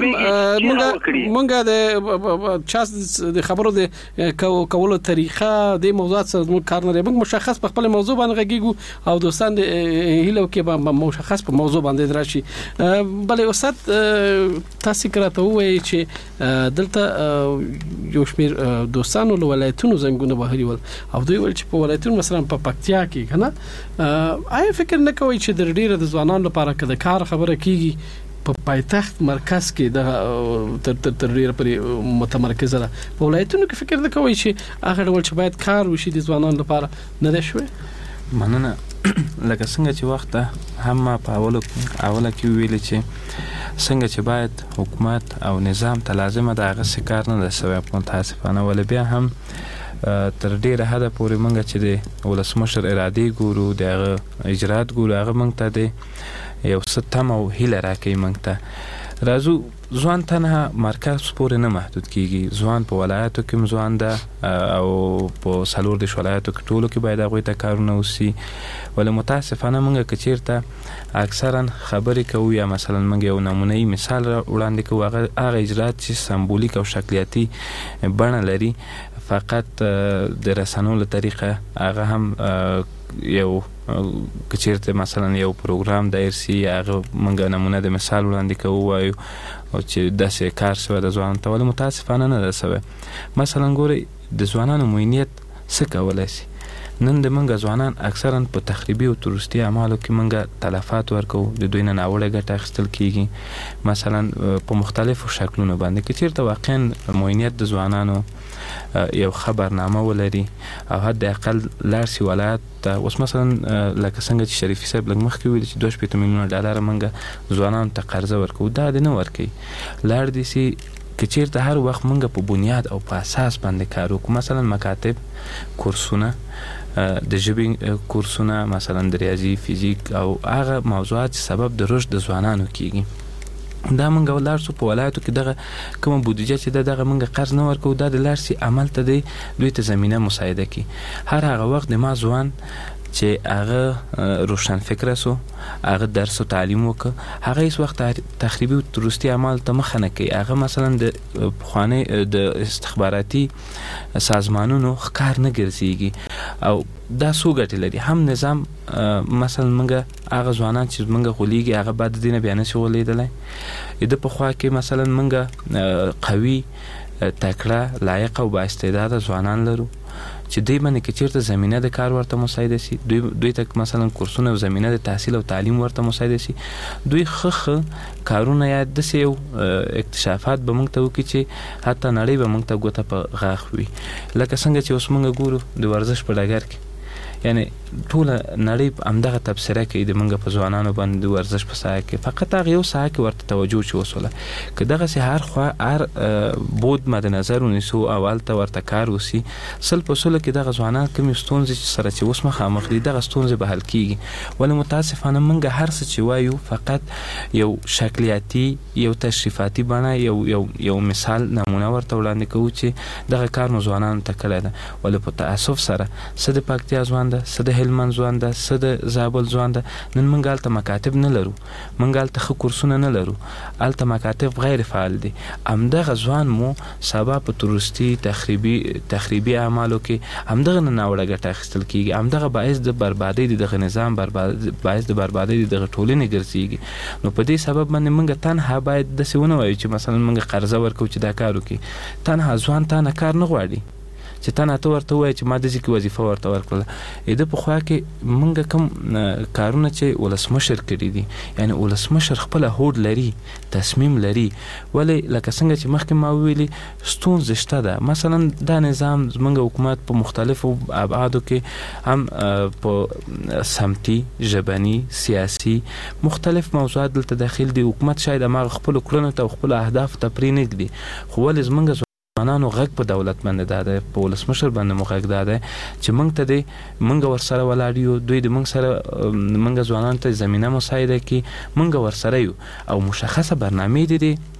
مونږه د چاس د خبرو د کولو طریقه د موضوعات سره کار نه موږ مشخص په خپل موضوع باندې غږیږو او دوستان د هیلو کې به مشخص په موضوع باندې دراشي. بلې استاد تاسو کراته وایي چې دلته یو شمیر دوستانو له ولایتونو زنګونه بهري ول او دوی ول چې په ولایتونو مثلا په پکتیا کې کنه آیا فکر نه کوي چې د ډیره د ځوانانو لپاره کده کار خبره کیږي په پایتخت مرکز کې د تر ډیره پرې متمرکزه ده په ولایتونو کې فکر نه کوي چې هغه ډول چې باید کار وشي د ځوانانو لپاره نه ده شوی؟ مننه. لکه څنګه چې وخت هم په اوله کې ویل چې څنګه چې باید حکومت او نظام ته لازمه ده هغه کار نه ده شوی متاسفانه. ول بیا هم تر ډیره حد پورې مونږ چې د ولسمشر ارادي ګورو د اجرات ګورو هغه مونږ ته د یو ستم او هیله راکې مونږ ته راځو. ځوان تنها مرکز پورې نه محدود کیږي، ځوان په ولایتو کې ځوان ده او په سلور د ولایتو کې ټولو کې باید هغه ته کارونه وسی. ول متاسفانه مونږ کچیرته اکثرا خبرې کوو یا مثلا مونږ یو نمونهي مثال وړاندې کوو هغه اجرات چې سمبولیک او شکلیاتي بڼه لري فقط د رسنو له طریقه هغه هم یو کچیرته مثلا یو پروګرام دایر سی هغه مونږ نمونه د مثال وړاندې کوو او چې داسې کار شوی د ځوانانو ته ول متاسفانه نه ده شوی. مثلا ګورئ د ځوانانو معینیت څه کولی شي. نن د منګه ځوانان اکثرا په تخریبي او تروریستي اعمالو کې منګه تلفات ورکو د دوی نه ناوړه ګټه اخیستل کیږي مثلا په مختلفو شکلونو باندې کې چیرته واقعا معینیت د ځوانانو یو خبرنامه ولري او حد اقل لارسي ولایت اوس مثلا لکه څنګه چې شریفي صاحب لږ مخکې ویل چې 2 میلیون ډالر منګه ځوانانو ته قرضه ورکو دا نه ورکي لار دي سي کچیرته هر وخت منګه په بنیاد او په اساس باندې کار وکړو مثلا مکاتب کورسونه د ژبې کورسونه مثلا د ریاضي فزیک او هغه موضوعات سبب د رشد د ځوانانو کیږي دا منګه ولارسو په ولایتو کې دغه کوم بودیجه چې دغه منګه قرض نه ورکو دا د لارسي عمل ته دی دوی ته زمينه مساعده کی هر هغه وخت د ما ځوان چې هغه روشن فکر سو هغه درس او تعلیم وک هغه هیڅ وخت تخریبي او تروریستي اعمال ته مخ نه کوي هغه مثلا د خانه د استخباراتي سازمانونو ښکار نه ګرځيږي او دا سوګټ لري هم نظام مثلا منګه هغه ځوانان چې منګه غوليږي هغه بعد دینه بیان شي ولیدلای د په خوا کې مثلا منګه قوي تکړه لایق او با استعداد ځوانان لرو چې دوی باندې کې چیرته زمينه د کار ورته مساعده شي دوی تک مثلا کورسونه او زمينه د تحصیل او تعلیم ورته مساعده شي دوی خخ کارونه یا د سیو اکتشافات به موږ ته وکړي چې حتی نړۍ به موږ ته ګوته په غاښ وي لکه څنګه چې اوس موږ ګورو د ورزش په ډګر کې یعنی ټول نړۍ همدغه تبصره کوي د منګه په ځوانانو باندې د ورزش په ساحه کې فقط هغه یو ساحه کې ورته توجه چي وسوله که دغه سي هر خو هر بود مد نظر ونیسو اول ته ورته کار وسی سل په سل کې دغه ځوانان کوم ستونزې سره چې اوس مخامخ دي دغه ستونزې به حل کیږي ولې متاسفانه منګه هر څه چې وایو فقط یو شکلیاتي یو تشریفاتي بڼه یو مثال نمونه ورته وړاندې کوو چې دغه کار مو ځوانانو ته کړی ده ولې په تاسف سره صد پکتیا ځوان صد هلمند ځوان ده صد زابل ځوان ده نن منګال ته مکاتب نه لرو منګال ته کورسونه نه لرو الته مکاتب غیر فعال دي همدغه ځوان مو سبب په تروریستي تخریبي اعمالو کې همدغه نه وړه ګټه اخیستل کیږي همدغه باعث د بربادي دغه نظام باعث د بربادي دغه ټولنې ګرځيږي نو په دې سبب باندې منګه تنها باید د سونه وایي چې مثلا منګه قرضه ورکو چې دا کار وکړي تنها ځوان تنها کار نه غواړي چې تنه ته ورته وای چې ما د ځکه وظیفه ورته ورکړه اې په خوا کې مونږ کوم کارونه چې ولسمشر کړی دي یعنی ولسمشر خپل هوډ لري تصمیم لري ولی لکه څنګه چې مخکې ما ویلي ستونزې شته ده مثلا دا نظام زمونږ حکومت په مختلفو ابعادو کې هم په سمتي ژبني سیاسي مختلف موضوعات دلته داخل دي حکومت شاید ما خپل کړنو ته خپل اهداف ته پرې نه کړي خو ولې زمونږ ځوانانو غږ په دولت باندې داده په ولسمشر باندې مو غږ داده چې موږ ته دی موږ ورسره ولاړیو دوی د موږ سره موږ ځوانانو ته زمينه مساعده کی موږ ورسره یو او مشخصه برنامه دي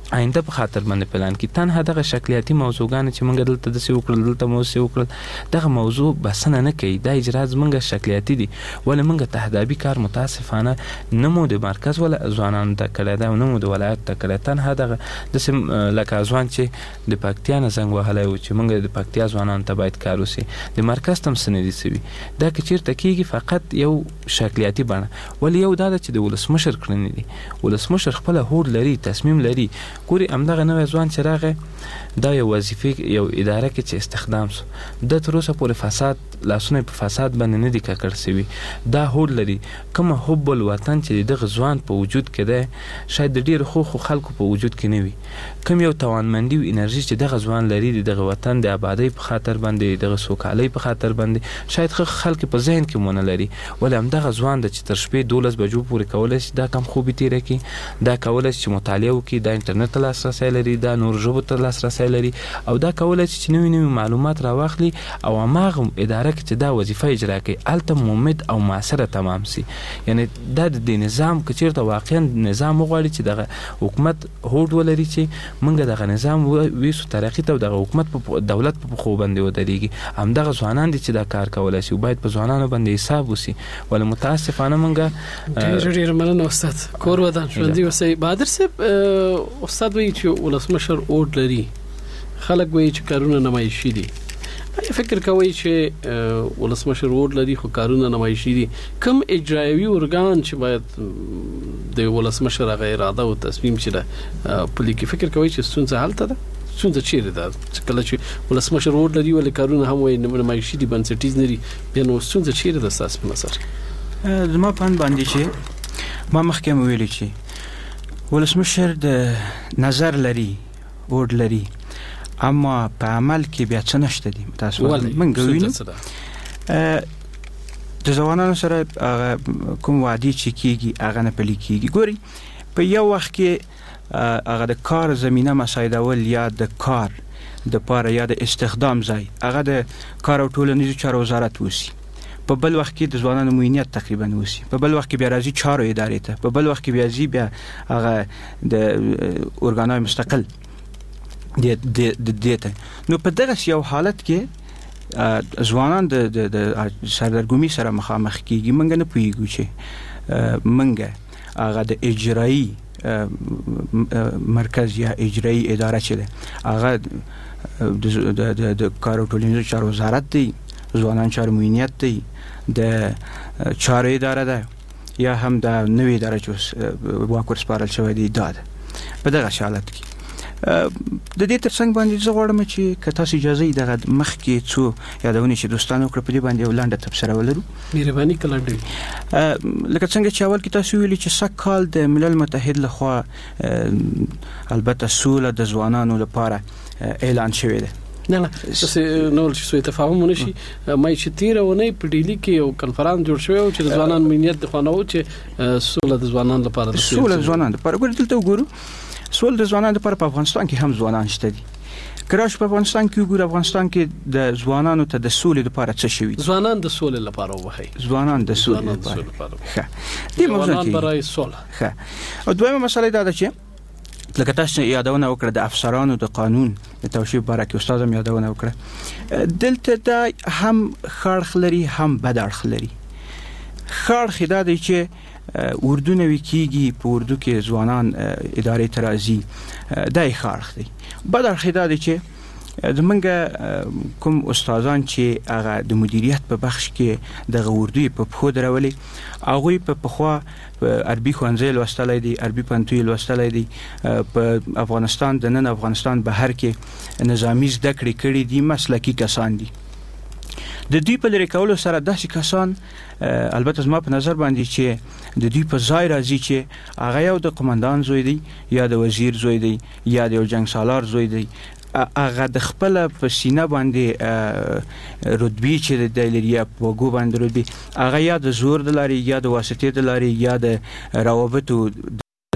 آینده په خاطر باندې پلان کی تنها دغه شکلیاتي موضوعګان چې موږ دلته د سی وکړل دلته مو سی وکړل دغه موضوع بسنه نه کوي د اجراز موږ شکلیاتي دي ول موږ تهدابي کار متاسفانه نمو د مرکز ول ځوانانو ته کړی دا نمو د ولایت ته کړی تنها دغه د لکه ځوان چې د پکتیا نه زنګ وهلی و چې موږ د پکتیا ځوانانو ته باید کار وسی د مرکز تم سندي سوي دا که چیرته کیږي فقط یو شکلیاتي بڼه ول یو دا چې د ولسمشر کړنی دي ولسمشر خپل هوډ لري تصمیم لري ګوري همدغه نوې ځوان چې راغی دا یو وظیفه یو اداره کې چې استخدام شو د تر اوسه پورې فساد لاسونه په فساد باندې نه دي ککړ سوي دا هوډ لري کوم حب الوطن چې دغه ځوان په وجود کې ده شاید د ډیر خو خلکو په وجود کې نه وي کوم یو توانمندي او انرژي چې دغه ځوان لري دغه وطن د آبادی په خاطر باندې دغه سوکالۍ په خاطر باندې شاید خلک په ذهن کې مونږ لري ولې همدغه ځوان د چې تر شپې 12 بجو پورې کولای شي دا کم خوبي تیر کی دا کولای شي مطالعه وکړي دا انټرنیټ ته لاسرسی لري دا نور ژبو ته لاسرسی لري او دا کولای شي چې نوې معلومات راوخلي او هغه اداره کې چې دا وظیفه اجرا کوي الته مومد او معاصره تمام سي یعنی دا د نظام کچیرته واقعا نظام وغواړي چې دغه حکومت هوډ ولري چې موږ دغه نظام ویسو ترقی ته دغه حکومت په دولت په خو باندې ودرېږي همدغه ځوانان دي چې دا کار کولای شي باید په ځوانانو باندې حساب وسی ول متاسفانه موږ ډېر مننه استاد کور ودان ژوندۍ اوسئ بهادر صاحب استاد وایي چې ولسمشر اوډ لري خلک وایي چې کارونه نمایشي دي فکر کوي چې ولسمشر اوډ لري خو کارونه نمایشي دي کوم اجرایوي ارګان چې باید د ولسمشر هغه اراده او تصمیم چې ده په لیکي فکر کوي چې ستونزه حل ته ده څنګه چیرې ده کله چې ولسمشر اوډ لري ولې کارونه هم وایي نمایشي دي بنسټیز نه دي بیا نو څنګه چیرې ده تاسو په نظر زما پاند باندې چې ما مخکې ویلي چې ولسمشر د نظر لري اوډ لري اما په عمل کې بیا څه نشته دي متاسفانه موږ وینو د ځوانانو سره کوم وعده چې کیږي هغه نه پلي کیږي ګوري په یو وخت کې هغه د کار زمينه مساعدول یا د کار د پاره یا د استخدام ځای هغه د کار او ټولنیزو چارو وزارت وسی په بل وخت کې د ځوانانو معینیت تقریبا وسی په بل وخت کې بیا راځي چارو ادارې ته په بل وخت کې بیا ځي بیا هغه د اورګانای مستقل د نو په دغه یو حالت کې ځوانان د سردرګمي سره مخامخ کیږي منګ نه پويږي چې منګ هغه د اجرایی مرکز یا اجرایی اداره چې ده هغه د کار او ټولنیزو چارو وزارت دی ځوانان چارو معینیت دی د چارو اداره ده یا هم د نوې اداره چې واکور سپارل شوی دی دا په دغه حالت کې د دې ترڅنګ باندې زه غواړم چې که تاسو اجازه یې دغه مخکې څو یادونه چې دوستانو کړ په دې باندې ولنډه تبصره ولرو مهرباني کلنډي لکه څنګه چې اول کې تاسو ویلي چې سکهال د ملل متحد لخوا البته سوله د ځوانانو لپاره اعلان شوی دی نه تاسو نو چې سوی تفاهم ونشي مې چې تیرونه په ډیلی کې یو کنفرانس جوړ شوی چې د ځوانان مینیت د خوانو چې سوله د ځوانانو لپاره سوله د ځوانانو لپاره ګورئ دلته وګورو سوله د ځوانانو لپاره په افغانستان کې هم ځوانان شته دي کراش په افغانستان کې وګورئ افغانستان کې د ځوانانو ته د سولې لپاره څه شوی ځوانان د سولې لپاره وایي ځوانان د سولې لپاره ښه دې موضوع کې برای سوله ښه او دویمه مسله دا ده چې لکه تاسو یادونه وکړه د افسرانو د قانون د توشیح باره کې استاد هم یادونه وکړه دلته دا هم خړخ لري هم بد اړخ لري خړخ دا دی چې اردو نوي کیږي په اردو کې ځوانان ادارې ترازی دای خارخ دی بل اړخ دا دی چې زمونږ کوم استادان چې هغه د مدیریت په بخش کې د اردو په خو درولي هغه په پخوا عربي خوانځي لوستلای دي عربي پنتوي لوستلای دي په افغانستان د نن افغانستان بهر کې نظامی زده کړې کړې دي مسلکی کسان دي د دوی په لري کولو سره داسې کسان البته زما په نظر باندې چې د دوی په ځای راځي چې هغه یو د قومندان زوی دی یا د وزیر زوی دی یا د یو جنگ سالار زوی دی هغه د خپل په سینه باندې رتبه چې د لري په وګو باندې رتبه هغه یا د زور د لاري یا د واسطې د لاري یا د روابطو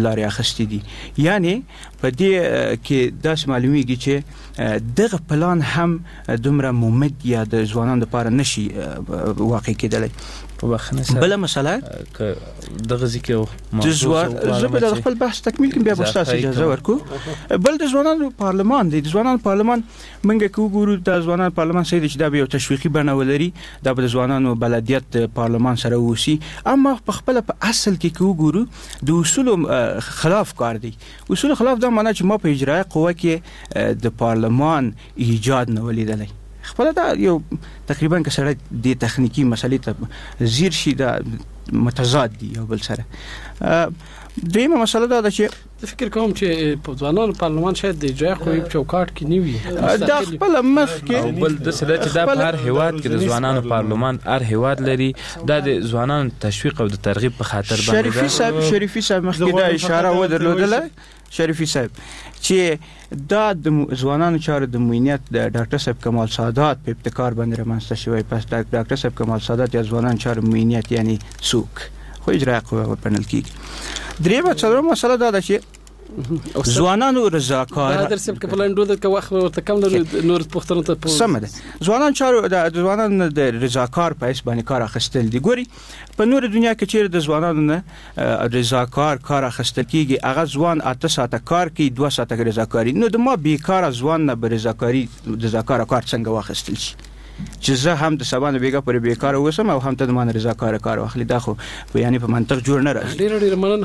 لارې اخستې دي. یعنی په دې کې داسې معلومیږي چې دغه پلان هم دومره ممد یا د ځوانانو لپاره نشي واقع کېدلی. بل مسله دغه ذکر زه به د خپل بحث تکمیل کوم بیا به تاسو اجازه ورکو. بل د ځوانانو پارلمان دی. د ځوانانو پارلمان موږ کو ګورو د ځوانانو پارلمان سید چې دا به یو تشویقي بڼه ولري، دا به د ځوانانو بلدیت پارلمان سره وسی، اما په خپل په اصل کې کو ګورو د اصول خلاف کار دی. اصول خلاف دا معنی چې ما په اجرایه قوه کې د پارلمان ایجاد نه ولیدلی. خپل دا یو تقریبا که سره د تخنیکی مسلې ته زیر شي دا متضاد دي یو بل سره. دیمه مسله دا چې فکر کوم چې په ځوانانو پارلمان شاید د اجرایه قوې په چوکاټ کې نه وي. دا خپل مخ کې او بل د سره چې دا په هر هیواد کې د ځوانانو پارلمان هر هیواد لري، دا د ځوانانو تشویق او د ترغیب په خاطر باندې. شریفي صاحب مخ کې دا اشاره ودرلودله شریفي صاحب چې دا د ځوانانو چارو د معینیت د ډاکټر صاحب کمال سادات په ابتکار باندې رامنځته شوی. پس ډاکټر صاحب کمال سادات یا ځوانانو چارو معینیت یعنی څوک خو اجرایه قوه ورپنل کیږي. درېمه څلورمه مسله دا ده چې ځوانانو رضاکار دا درسم کې بلندو د وخت ورته کم نور پښتنو ته سم ده. ځوانان چارو د ځوانانو د رضاکار په اس باندې کار اخیستل دي. ګوري په نور دنیا کې چیرې د ځوانانو نه رضاکار کار اخیستل کیږي، هغه ځوان 8 ساعته کار کوي، 2 ساعته رضاکاری. نو د ما بیکاره ځوان نه رضاکاری رضاکار کار څنګه واخیستل شي چې زه هم د سبا نه بیګه پر بیکاره وسم او هم ته د مان رضاکار کار واخلي؟ دا خو یعنی په منطق جوړ نه راځي. ډیر مننه.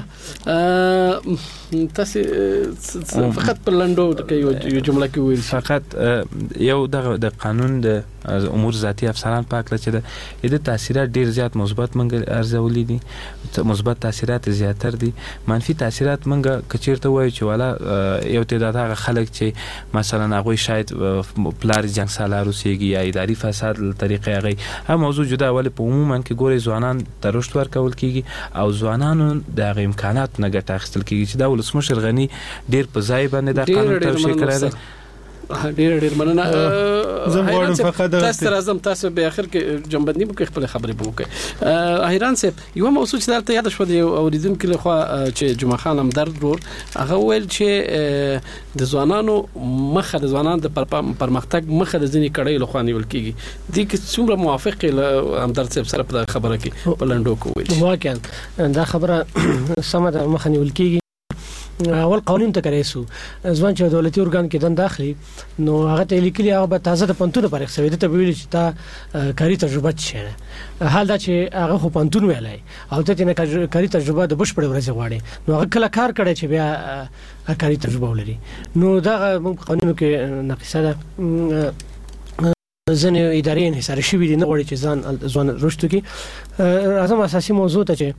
تاسو فقط په لندو کې یو جمله کې ویل فقط یو د قانون د امور ذاتی افسران پاکله چې د تاثیرات ډیر زیات مثبت منګ ارزولې دي، مثبت تاثیرات زیاتر دي. منفي تاثیرات منګ کچیرته وایي چې والا یو تعداد هغه خلک چې مثلا هغه شاید پلار جنگ سالارو سیږي یا اداري فساد طریقې هغه هم موضوع جدا ولې په عموما کې ګوري ځوانان ترشت ورکول کیږي او ځوانانو د امکانات نه ګټه اخیستل کیږي چې دا ولسمشر غنی ډیر په ځای باندې د قانون توشیح کړی دی. ډیر مننه. زه غواړم فقط تاسو راځم تاسو به اخر کې جنبندي مو کې خپل خبرې وکړئ. احیران صاحب یو موضوع چې درته یاد شو د اوریدونکو له خوا چې جمعه خان همدرد ورور هغه ویل چې د ځوانانو مخه د ځوانانو د پرمختګ مخه د ځینې کړي له خوا نیول کیږي. دې کې څومره موافق همدرد صاحب سره په خبره کې په لندو کو ویل؟ واقعا دا خبره سمه ده، مخه نیول کیږي. اول قانون ته کړی سو ځوان چې دولتي ارګان کې دند داخلي نو هغه ته لیکلي هغه به تازه د پنتون پر اکسوي ته ویل چې تا کاری تجربه شه. حال دا چې هغه خو پنتون ویلای او ته نه کاری تجربه د بش پړ ورځ غواړي نو هغه کله کار کړی چې بیا کاری تجربه ولري. نو دا قانون کې ناقصه ده. ځنې ادارې انحصار شوي دي، نه غواړي چې ځوان رشد کوي. اعظم اساسي موضوع ته چې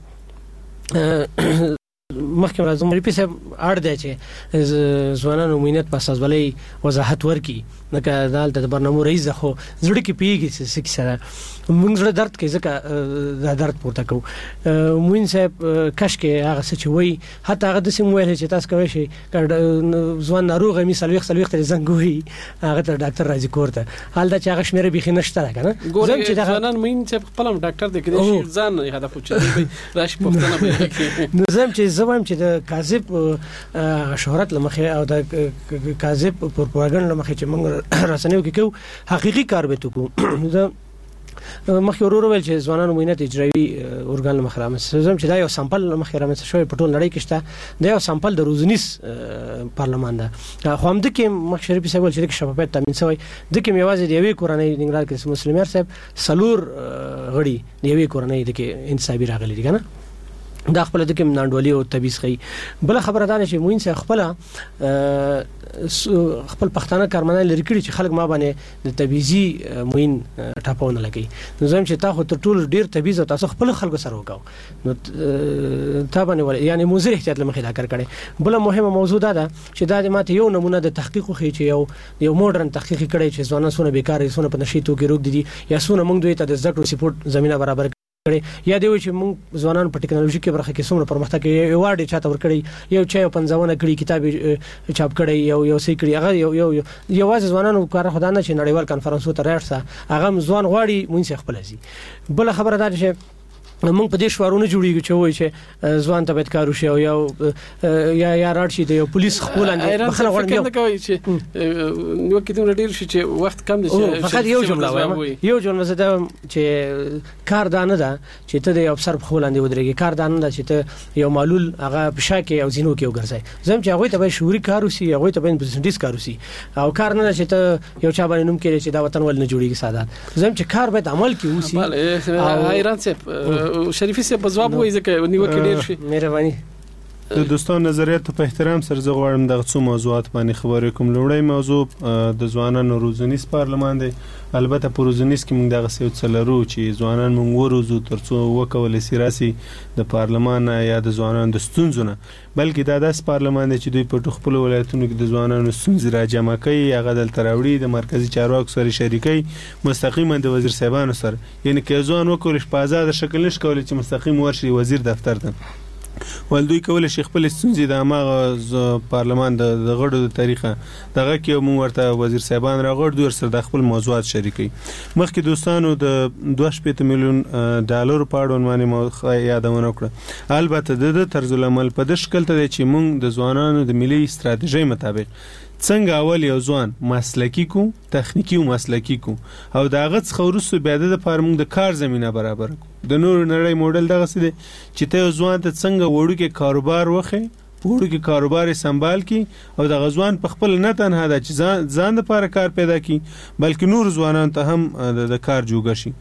مخکې راځم ریپی صاحب اړ دی چې ځوانانو مینت په اساسولۍ وضاحت ورکړي. لکه دالته د برنامه رئیس خو زړه کې پیږي چې سره موږ زړه درد کې ځکه دا درد پورته کوو. موین صاحب کش کې هغه څه چې وای حتی هغه د سیم ویل چې تاسو کوي شي ځوان ناروغ می سلويخ ته زنګ وای هغه ته ډاکټر راځي کوړه. حال دا چې هغه شمیره بيخي نشته کنه. زم چې ځوانان موین صاحب خپل ډاکټر دی کې ځان هدف وچې راشي پښتنه به نو زم چې زوام چې د کاذب شهرت لمخه او د کاذب پروپاګاندا لمخه چې موږ رسنیو کې کو حقيقي کار به تو کو. مخکې ورور ویل چې ځوانانو مینت اجرایي ارګان لمخه رامنځته چې دا یو سامپل لمخه رامنځته شوی په ټول نړۍ کې شته. دا یو سامپل د روزنیس پارلمان ده. خو هم د کې مخ شریف صاحب چې شفافیت تامین شوی د کې میوازې د یوې کورنۍ ننګرهار کې مسلمان صاحب سلور غړي د یوې کورنۍ د کې انصابي راغلي دي کنه. دا خپل د کوم ناندولي او تبيس خي. بل خبره ده چې موین سره خپل پښتانه کارمنان لري کړي چې خلک ما باندې د تبيزي موین ټاپونه لګي. نو زم چې تا خو ته ټول ډیر تبيز او تاسو خپل خلکو سره وکاو نو تا باندې یعنی موزر احتیاط لمخې دا کار کړي. بل مهمه موضوع ده چې دا ماته یو نمونه د تحقیق خو چې یو مودرن تحقیق کړي چې ځوانان سونه بیکار سونه په نشي توګه روک دي یا سونه موږ دوی ته د زړه سپورټ زمينه برابر یا دی چې موږ ځوانان په ټکنالوژي کې برخه کې څومره پرمختګ کوي. یو وارډ چاته ور کړی یو چا 55 کړي کتاب چاپ کړی یو سې کړی هغه یو واځ ځوانانو کار خدانه چې نړیوال کانفرنس ته راځه هغه ځوان غواړي مونږ خپل ازي. بل خبره ده چې موږ په دې شوارونه جوړیږي چې وایي چې ځوان ته باید کار وشي او یا راډ شي د پولیس خپل اندې بخښنه غواړم نه کوي چې نو کې دومره ډیر شي چې وخت کم دي فقط یو جمله وایم یو جمله زده چې کار دانه ده چې ته د افسر په خپل اندې ودرېږي کار دانه ده چې ته یو معلول هغه پښه کې او زینو کې وګرځي زم چې هغه ته به شعوري کار وسی هغه ته به بزنس کار وسی او کار نه چې ته یو چا باندې نوم کې چې دا وطن ول نه جوړیږي ساده زم چې کار به عمل کې وسی ایران سے شریفی سے په جواب وایي ځکه نیوکه ډیر شي مهرباني د دوستانو نظریات په احترام سره زه غواړم دغه څو موضوعات باندې خبرې کوم. لومړی موضوع د ځوانانو روزنیز پارلمان دی. البته په روزنیز کې موږ دغه څه څلرو چې ځوانان موږ وروزو ترڅو وکولای شي راسي د پارلمان یا د ځوانانو د ستونزونه، بلکې دا داس پارلمان دی چې دوی په خپل ولایتونو کې د ځوانانو ستونزې راجمع کوي، هغه دلته راوړي، د مرکزی چارواکو سره شریکي، مستقیما د وزیر صاحبانو سره. یعنی که ځوان وکول شي په آزاد شکل نش کولای چې مستقیم ورشي وزیر دفتر ته، ول دوی کولای شي خپل ستونزې د هغه پارلمان د غړو د طریقه دغه کې مو ورته وزیر صاحبان راغړ دوی سره د خپل موضوعات شریکي. مخکې دوستانو د 2.8 میلیون ډالر په اړه باندې یادونه وکړه. البته د طرز العمل په د شکل ته چې موږ د ځوانانو د ملي ستراتیژي مطابق څنګه اول یو ځوان مسلکی کو، تخنیکی او مسلکی کو، او داغه څخه وروسته بیا د فارمنګ د کار زمينه برابر کو. د نور نړۍ موډل دغه څه دی چې ته ځوان ته څنګه وړو کې کاروبار وخی، وړو کې کاروبار سنبال کی، او د غزوان په خپل نه تنها د ځان لپاره کار پیدا کی بلکې نور ځوانان ته هم د کار جوړ شي.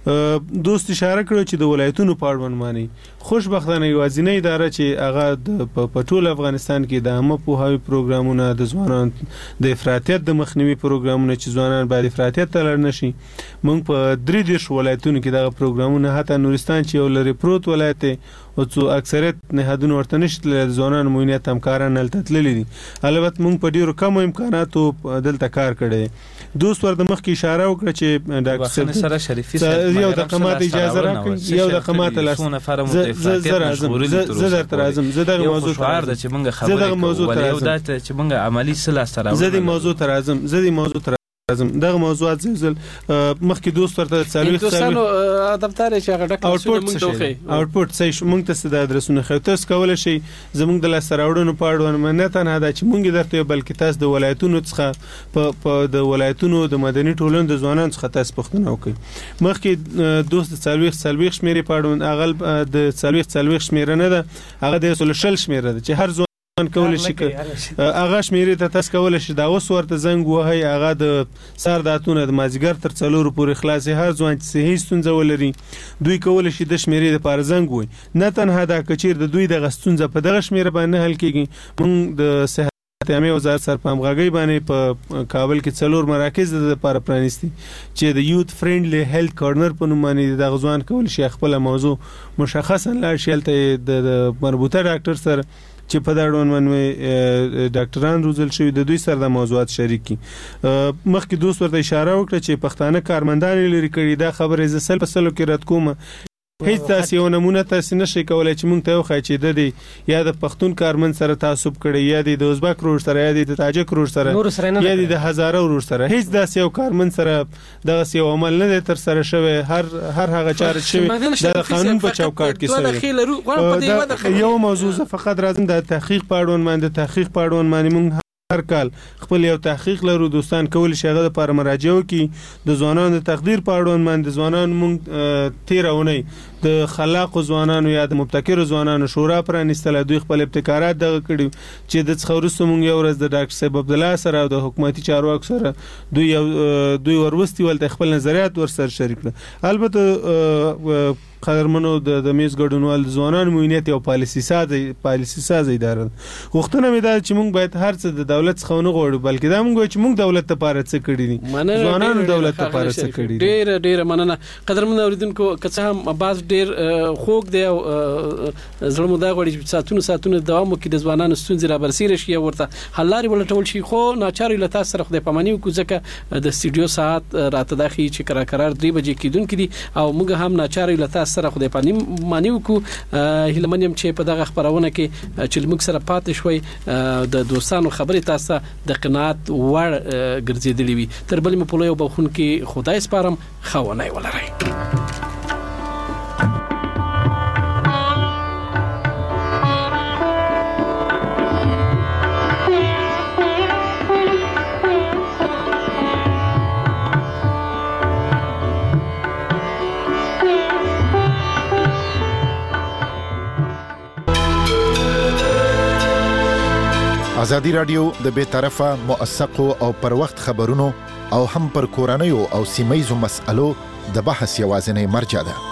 دوست اشاره کړو چې د ولایتونو په اړه باندې خوشبختانه یوازینی اداره چې هغه په ټول افغانستان کې د عامه پوهاوی پروګرامونه، د ځوانانو د افراطیت د مخنیوي پروګرامونه چې ځوانان باید افراطیت ته لړ نشي، موږ په 3 ولایتونو کې دغه پروګرامونه حتی نورستان چې یو لري پروت ولایت او څو اکثریت نهادونه ورته نشته د ځوانانو مؤمنیت همکاران هلته تللي دي. البته موږ په ډیرو کم امکاناتو دلته کار کړی. دوست ورته مخکې اشاره وکړه چې ډاکټر سره شریفي یو د قامت اجازه راکړي، یو د قامت لاسونه فرمو د افراطیت مشغولې زه در راځم، زه دغه موضوع شعار د چې موږ خبرې کوو یو د چې موږ عملی سلاس تر زه د موضوع تر راځم، زه د موضوع تر دغه موضوعات زلزل مخکې دوست ورته څلوي دوستانو ادبتار چې هغه ډک موږ دوخه اوټپوټ صحیح موږ ته د ادرسونو خو تاسو کولای شئ زموږ د لاس راوړنو په اړه مننه نه دا چې موږ درته بلکې تاسو د ولایتونو څخه په د ولایتونو د مدني ټولنې د ځوانانو څخه تاسو پوښتنه وکړئ. مخکې دوست څلوي شمیرې په اړه هغه د څلوي شمیره نه ده، هغه د 30 شمیره ده چې هر کولای شي هغه شمیرې ته تاسو کولای شي دا اوس ورته زنګ وهي، هغه د سر داتونه د مازیګر تر 4 پورې خلاصي. هر ځوان چې صحیح ستونزه ولري دوی کولای شي د شمیرې لپاره زنګ وي، نه تنها دا کچیر د دوی د غستونزه په دغه شمیره باندې حل کیږي. موږ د صحت عامه وزارت سره په همغږي باندې په کابل کې 4 مراکز د لپاره پرانیستي چې د یوت فرندلی هیلث کارنر په نوم باندې د غزوان کول شي خپل موضوع مشخصا لا شیلته د مربوطه ډاکټر سره چې په دا ډول باندې ډاکټران روزل شوی د دوی سره د موضوعات شریک کی. مخکې دوست ورته اشاره وکړه چې پښتانه کارمندان لري کړي، دا خبره ز سل په سلو کې رد کوم. هیڅ تاسو یو نمونه تاسو نشئ کولای چې مونږ ته وخی چې د دې یا د پښتون کارمن سره تعصب کړي، یا د ازبک ورور سره، یا د تاجک ورور سره، یا د هزاره ورور سره. هیڅ داسې یو کارمن سره دغه یو عمل نه تر سره شوی. هر هغه چاره شوی د قانون په چوکاټ کې سوی. یو موضوع فقط راځم د تحقیق په اړه باندې تحقیق په اړه باندې مونږ هر کال خپل یو تحقیق لرو. دوستان کول شي هغه لپاره مراجعه وکي د ځوانانو د تقدیر په اړه باندې ځوانان مونږ 13 اونۍ د خلاق ځوانانو یا د مبتکر ځوانانو شورا پرانیستله. دوی خپل ابتکارات دغه کړي چې د څخورسته مونږ یو ورځ د ډاکټر صاحب عبد الله سره او د حکومتي چارواکو سره دوی وروستي ولته خپل نظریات ورسره شریک کړل. البته قدرمنو د میز ګډونوال ځوانانو مؤمنیت او پالیسی ساز اداره غوښتنه مې ده چې موږ باید هر څه د دولت څخه نه غواړو، بلکې دا موږ چې موږ دولت لپاره څه کړی دي، ځوانانو دولت لپاره څه کړی دي. ډیر مننه قدرمنو اوریدونکو. که څه هم باز ډیر خوږ دی او زړه مو دا غواړي چې ساتونه دوام وکړي، د ځوانانو ستونزې را برسېره شي او ورته حل لارې ولټول شي، خو ناچاري له تاسو سره خدای پاماني وکړو ځکه د سټوډیو ساعت راته داخلي چې قرار 3 بجې کېدونکې دي او موږ هم ناچاري له تاسو سره خدای پاماني وکړو. هیلمنیم چې په دغه خبرونه کې چې موږ سره پاتې شوي د دوستانو خبرې تاسو د قناعت وړ ګرځېدلې وي. تر بل مې په لوی بخون کې خدای سپارم، خاونای ولرئ. ازادي رادیو د بے طرفه موثقو او پر وخت خبرونو او هم پر کورنیو او سیمایي مسایلو د بحث یوازینی مرجع ده.